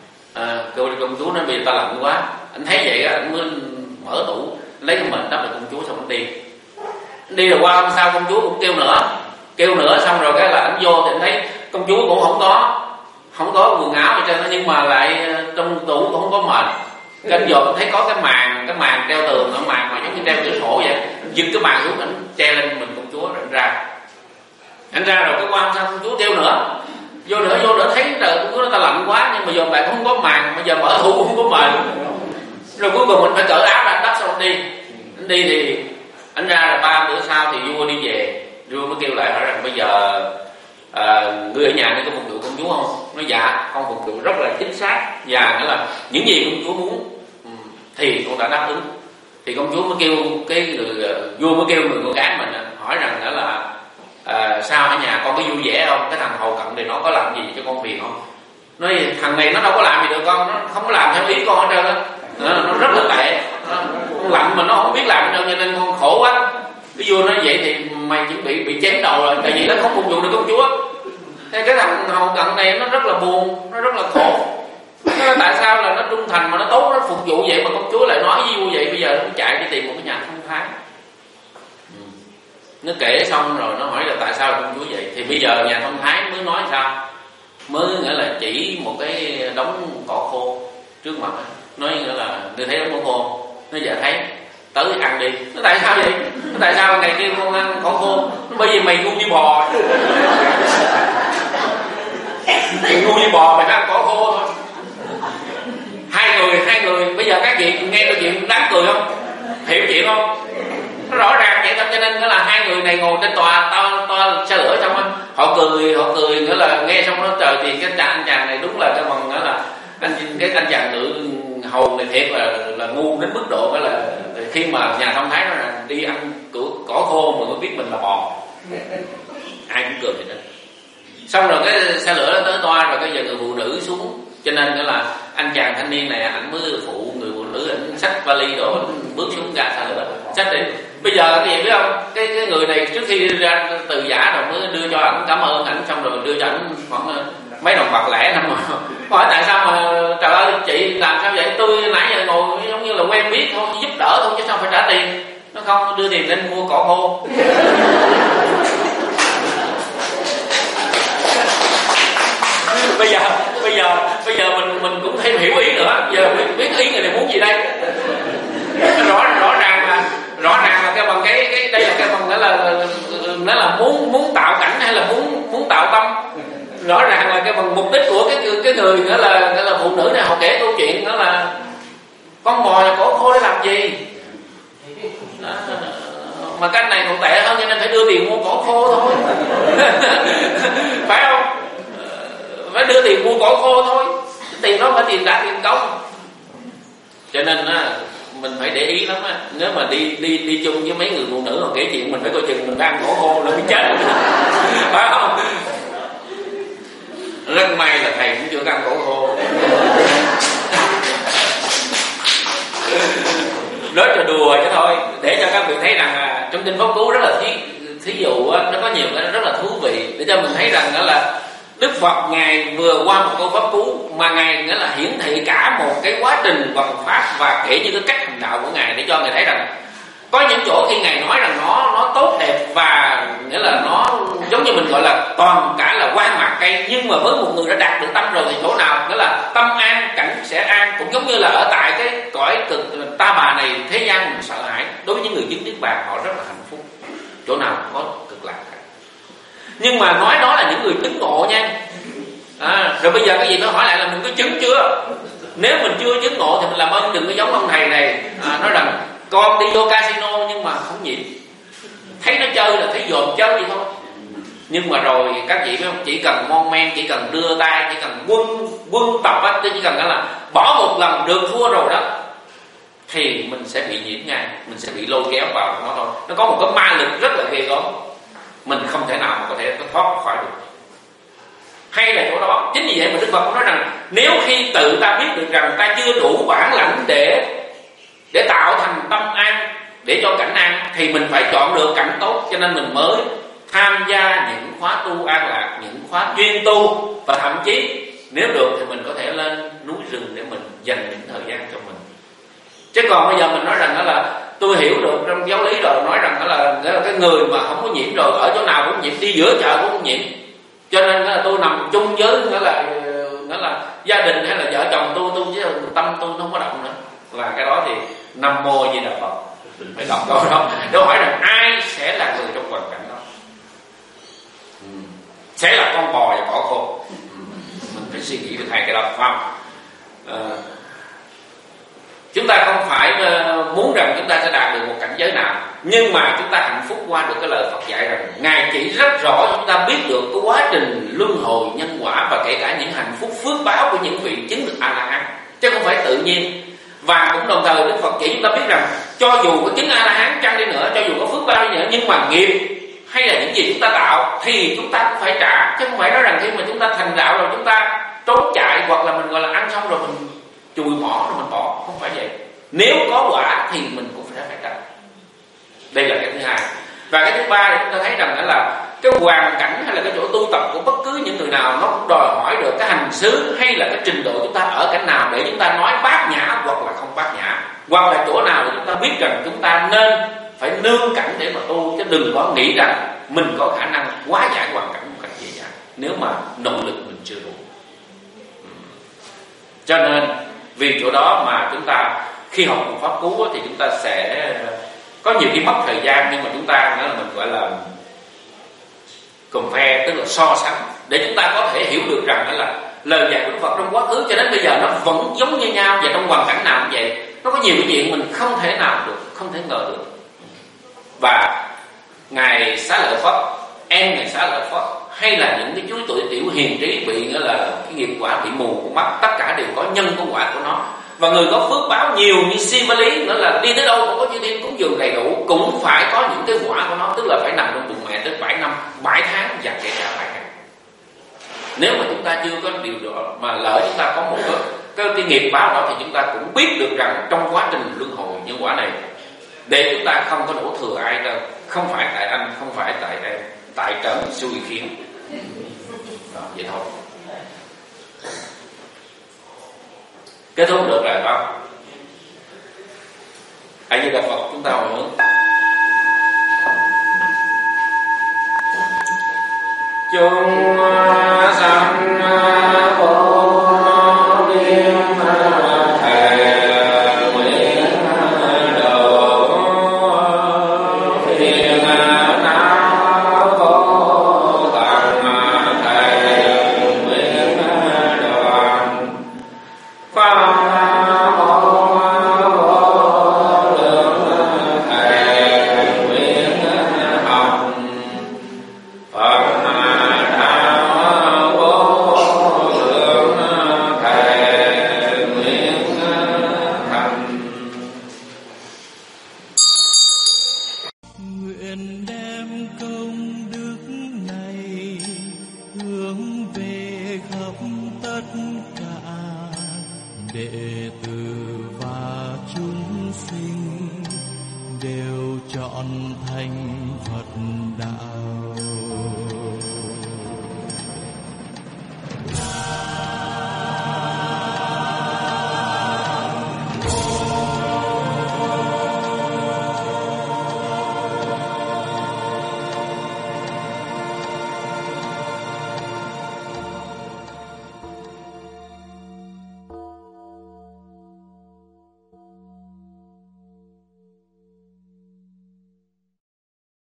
[SPEAKER 2] À, kêu công chúa nói vì ta lạnh quá. Anh thấy vậy á, anh mới mở tủ lấy cái mền đắp lại công chúa xong anh đi. Anh đi rồi qua hôm sau công chúa cũng kêu nữa, kêu nữa xong rồi cái là anh vô thì anh thấy công chúa cũng không có không có quần áo gì trơn, nhưng mà lại trong tủ cũng không có mền. Cái anh vô thấy có cái màn cái màn treo tường, cái màn mà giống như treo cửa sổ vậy, giật cái màn xuống anh che lên mình công chúa rồi anh ra. Anh ra rồi cái quan sao công chúa kêu nữa, vô nữa vô nữa thấy trời công chúa nó ta lạnh quá, nhưng mà giờ bạn không có màn, bây giờ mở tủ không có mền. Rồi cuối cùng mình phải cởi áo ra anh đắp xong anh đi. Anh đi thì anh ra rồi ba bữa sau thì vua đi về, vua mới kêu lại hỏi rằng bây giờ à, người ở nhà này có phục vụ công chúa không? Nói dạ con phục vụ rất là chính xác, và nghĩa là những gì công chúa muốn thì con đã đáp ứng. Thì công chúa mới kêu cái người vua mới kêu người con gái mình hỏi rằng đó là à, sao ở nhà con có vui vẻ không? Cái thằng hầu cận thì nó có làm gì cho con phiền không? Nói thằng này nó đâu có làm gì được con, nó không có làm theo ý con hết trơn á, nó, nó rất là tệ, nó, nó lạnh mà nó không biết làm đâu, cho nên con khổ quá. Cái vua nói vậy thì mày chuẩn bị bị chém đầu rồi, tại vì nó không phục vụ được công chúa. Thế cái thằng hầu cận này nó rất là buồn, nó rất là khổ. Nó tại sao là nó trung thành mà nó tốt, nó phục vụ vậy mà công chúa lại nói với vua vậy? Bây giờ nó chạy đi tìm một cái nhà thông thái. Nó kể xong rồi nó hỏi là tại sao là công chúa vậy? Thì bây giờ nhà thông thái mới nói sao? Mới nghĩa là chỉ một cái đống cỏ khô trước mặt, nói nghĩa là ngươi thấy đống cỏ khô, nó giờ thấy tới ăn đi. Nó tại sao vậy? Nó tại sao ngày kia con ăn cỏ khô? Nó bởi vì mày ngu như bò. Mày ngu như bò mày ăn cỏ khô thôi. Hai người hai người bây giờ các vị nghe câu chuyện đáng cười không? Hiểu chuyện không? Nó rõ ràng vậy thôi, cho nên là hai người này ngồi trên tòa to to xe lửa xong á, họ cười họ cười nghĩa là nghe xong nó trời thì cái chàng anh chàng này đúng là cái bằng nghĩa là anh cái anh chàng nữ hầu này thiệt là là ngu đến mức độ đó là khi mà nhà thông thái nói là đi ăn cỏ, cỏ khô mà mới biết mình là bò. Ai cũng cười vậy đó. Xong rồi cái xe lửa nó tới toa rồi cái giờ người phụ nữ xuống, cho nên nghĩa là anh chàng thanh niên này ảnh mới phụ người phụ nữ, ảnh xách vali đồ ảnh bước xuống ga xe lửa xách đi. Bây giờ cái gì biết không, cái cái người này trước khi ra từ giả rồi mới đưa cho ảnh cảm ơn ảnh, xong rồi đưa cho ảnh khoảng mấy đồng bạc lẻ năm mà hỏi tại sao mà trời ơi chị làm sao vậy, tôi nãy giờ ngồi giống như là quen biết thôi, giúp đỡ thôi chứ sao phải trả tiền. Nó không, đưa tiền lên mua cỏ khô. bây giờ bây giờ bây giờ mình mình cũng thêm hiểu ý nữa. Giờ biết, biết ý người này muốn gì đây. rõ rõ ràng là rõ ràng là cái bằng cái cái đây là cái bằng đó là, là nó là muốn muốn tạo cảnh hay là muốn muốn tạo tâm. Rõ ràng là cái bằng mục đích của cái cái người nữa là nữa là phụ nữ này họ kể câu chuyện đó là con bò là cổ khô để làm gì. À, mà cái này còn tệ hơn cho nên phải đưa tiền mua cổ khô thôi. Phải không? Phải đưa tiền mua cổ khô thôi. Tiền đó phải tiền trả tiền công. Cho nên á mình phải để ý lắm á. Nếu mà đi đi đi chung với mấy người phụ nữ họ kể chuyện mình phải coi chừng mình đang cổ khô là bị chết. Phải không? Rất may là thầy cũng chưa ăn cổ khô. Nói cho đùa chứ thôi, để cho các vị thấy rằng là trong kinh Pháp Cú rất là thí thí dụ á, nó có nhiều cái rất là thú vị để cho mình thấy rằng đó là Đức Phật ngài vừa qua một câu Pháp Cú mà ngài nghĩa là hiển thị cả một cái quá trình hoằng pháp và kể như cái cách hành đạo của ngài để cho ngài thấy rằng có những chỗ khi ngài nói rằng nó nó tốt đẹp và nghĩa là nó giống như mình gọi là toàn cả là quan mạc cây, nhưng mà với một người đã đạt được tâm rồi thì chỗ nào nghĩa là tâm an cảnh sẽ an, cũng giống như là ở tại cái cõi cực ta bà này thế gian mình sợ hãi. Đối với những người chứng niết bàn họ rất là hạnh phúc, chỗ nào có cực lạc. Nhưng mà nói đó là những người chứng ngộ nha. À, rồi bây giờ cái gì nó hỏi lại là mình có chứng chưa? Nếu mình chưa chứng ngộ thì mình làm ơn đừng có giống ông thầy này à, nói rằng con đi vô casino nhưng mà không nhịn, thấy nó chơi là thấy dồn chơi vậy thôi. Nhưng mà rồi các vị biết không, chỉ cần mon men, chỉ cần đưa tay, chỉ cần quân quân tập á, chỉ cần là bỏ một lần được thua rồi đó thì mình sẽ bị nhiễm ngay, mình sẽ bị lôi kéo vào nó thôi. Nó có một cái ma lực rất là ghê gớm, mình không thể nào mà có thể thoát khỏi được. Hay là chỗ đó, chính vì vậy mà Đức Phật cũng nói rằng nếu khi tự ta biết được rằng ta chưa đủ bản lãnh để để tạo thành tâm an, để cho cảnh an, thì mình phải chọn được cảnh tốt, cho nên mình mới tham gia những khóa tu an lạc, những khóa chuyên tu, và thậm chí nếu được thì mình có thể lên núi rừng để mình dành những thời gian cho mình. Chứ còn bây giờ mình nói rằng đó là tôi hiểu được trong giáo lý rồi, nói rằng đó là, đó là cái người mà không có nhiễm rồi ở chỗ nào cũng nhiễm, đi giữa chợ cũng không nhiễm, cho nên là tôi nằm chung với nghĩa là nghĩa là gia đình hay là vợ chồng tôi tôi chứ tâm tôi nó không có động nữa, là cái đó thì Nam Mô Di Đà Phật. Phải đọc câu đó để hỏi rằng ai sẽ là người trong hoàn cảnh đó. Ừ. Sẽ là con bò và cỏ khô. Ừ. Mình phải suy nghĩ về hai cái đó, phải không? À, chúng ta không phải muốn rằng chúng ta sẽ đạt được một cảnh giới nào, nhưng mà chúng ta hạnh phúc qua được cái lời Phật dạy rằng ngài chỉ rất rõ chúng ta biết được cái quá trình luân hồi nhân quả, và kể cả những hạnh phúc phước báo của những vị chứng được A La Hán, chứ không phải tự nhiên. Và cũng đồng thời Đức Phật chỉ chúng ta biết rằng cho dù có chứng A La Hán chăng đi nữa, cho dù có phước báo đi nữa, nhưng mà nghiệp hay là những gì chúng ta tạo thì chúng ta cũng phải trả, chứ không phải nói rằng khi mà chúng ta thành đạo rồi chúng ta trốn chạy, hoặc là mình gọi là ăn xong rồi mình chùi mỏ rồi mình bỏ. Không phải vậy. Nếu có quả thì mình cũng phải phải trả. Đây là cái thứ hai. Và cái thứ ba là chúng ta thấy rằng đó là cái hoàn cảnh hay là cái chỗ tu tập của bất cứ những người nào, nó cũng đòi hỏi được cái hành xứ hay là cái trình độ chúng ta ở cảnh nào để chúng ta nói bát nhã hoặc là không bát nhã, hoặc là chỗ nào để chúng ta biết rằng chúng ta nên phải nương cảnh để mà tu, chứ đừng có nghĩ rằng mình có khả năng quá giải hoàn cảnh một cách dễ dàng nếu mà nỗ lực mình chưa đủ. Cho nên vì chỗ đó mà chúng ta khi học một pháp cú thì chúng ta sẽ có nhiều khi mất thời gian, nhưng mà chúng ta nữa là mình gọi là compare, tức là so sánh, để chúng ta có thể hiểu được rằng đó là lời dạy của Đức Phật trong quá khứ cho đến bây giờ nó vẫn giống như nhau, và trong hoàn cảnh nào cũng vậy. Nó có nhiều cái chuyện mình không thể nào được, không thể ngờ được. Và ngài Xá Lợi Phất, em ngài Xá Lợi Phất, hay là những cái chú tuổi tiểu hiền trí bị nghĩa là cái nghiệp quả bị mù của mắt, tất cả đều có nhân của quả của nó. Và người có phước báo nhiều như Siva-lý, nữa là đi tới đâu cũng có chư thiên cúng dường đầy đủ, cũng phải có những cái quả của nó, tức là phải nằm trong bụng mẹ tới bảy năm, bảy tháng và kể cả bảy ngày. Nếu mà chúng ta chưa có điều đó, mà lỡ chúng ta có một cái, cái, cái nghiệp báo đó, thì chúng ta cũng biết được rằng trong quá trình luân hồi nhân quả này, để chúng ta không có đổ thừa ai đâu, không phải tại anh, không phải tại em, tại trời xui khiến. Đó, vậy thôi. Kết thúc được rồi không? A Di Đà Phật, chúng ta hồi hướng. Chúng sanh Bồ
[SPEAKER 3] đệ tử và chúng sinh đều chọn thành Phật đạo.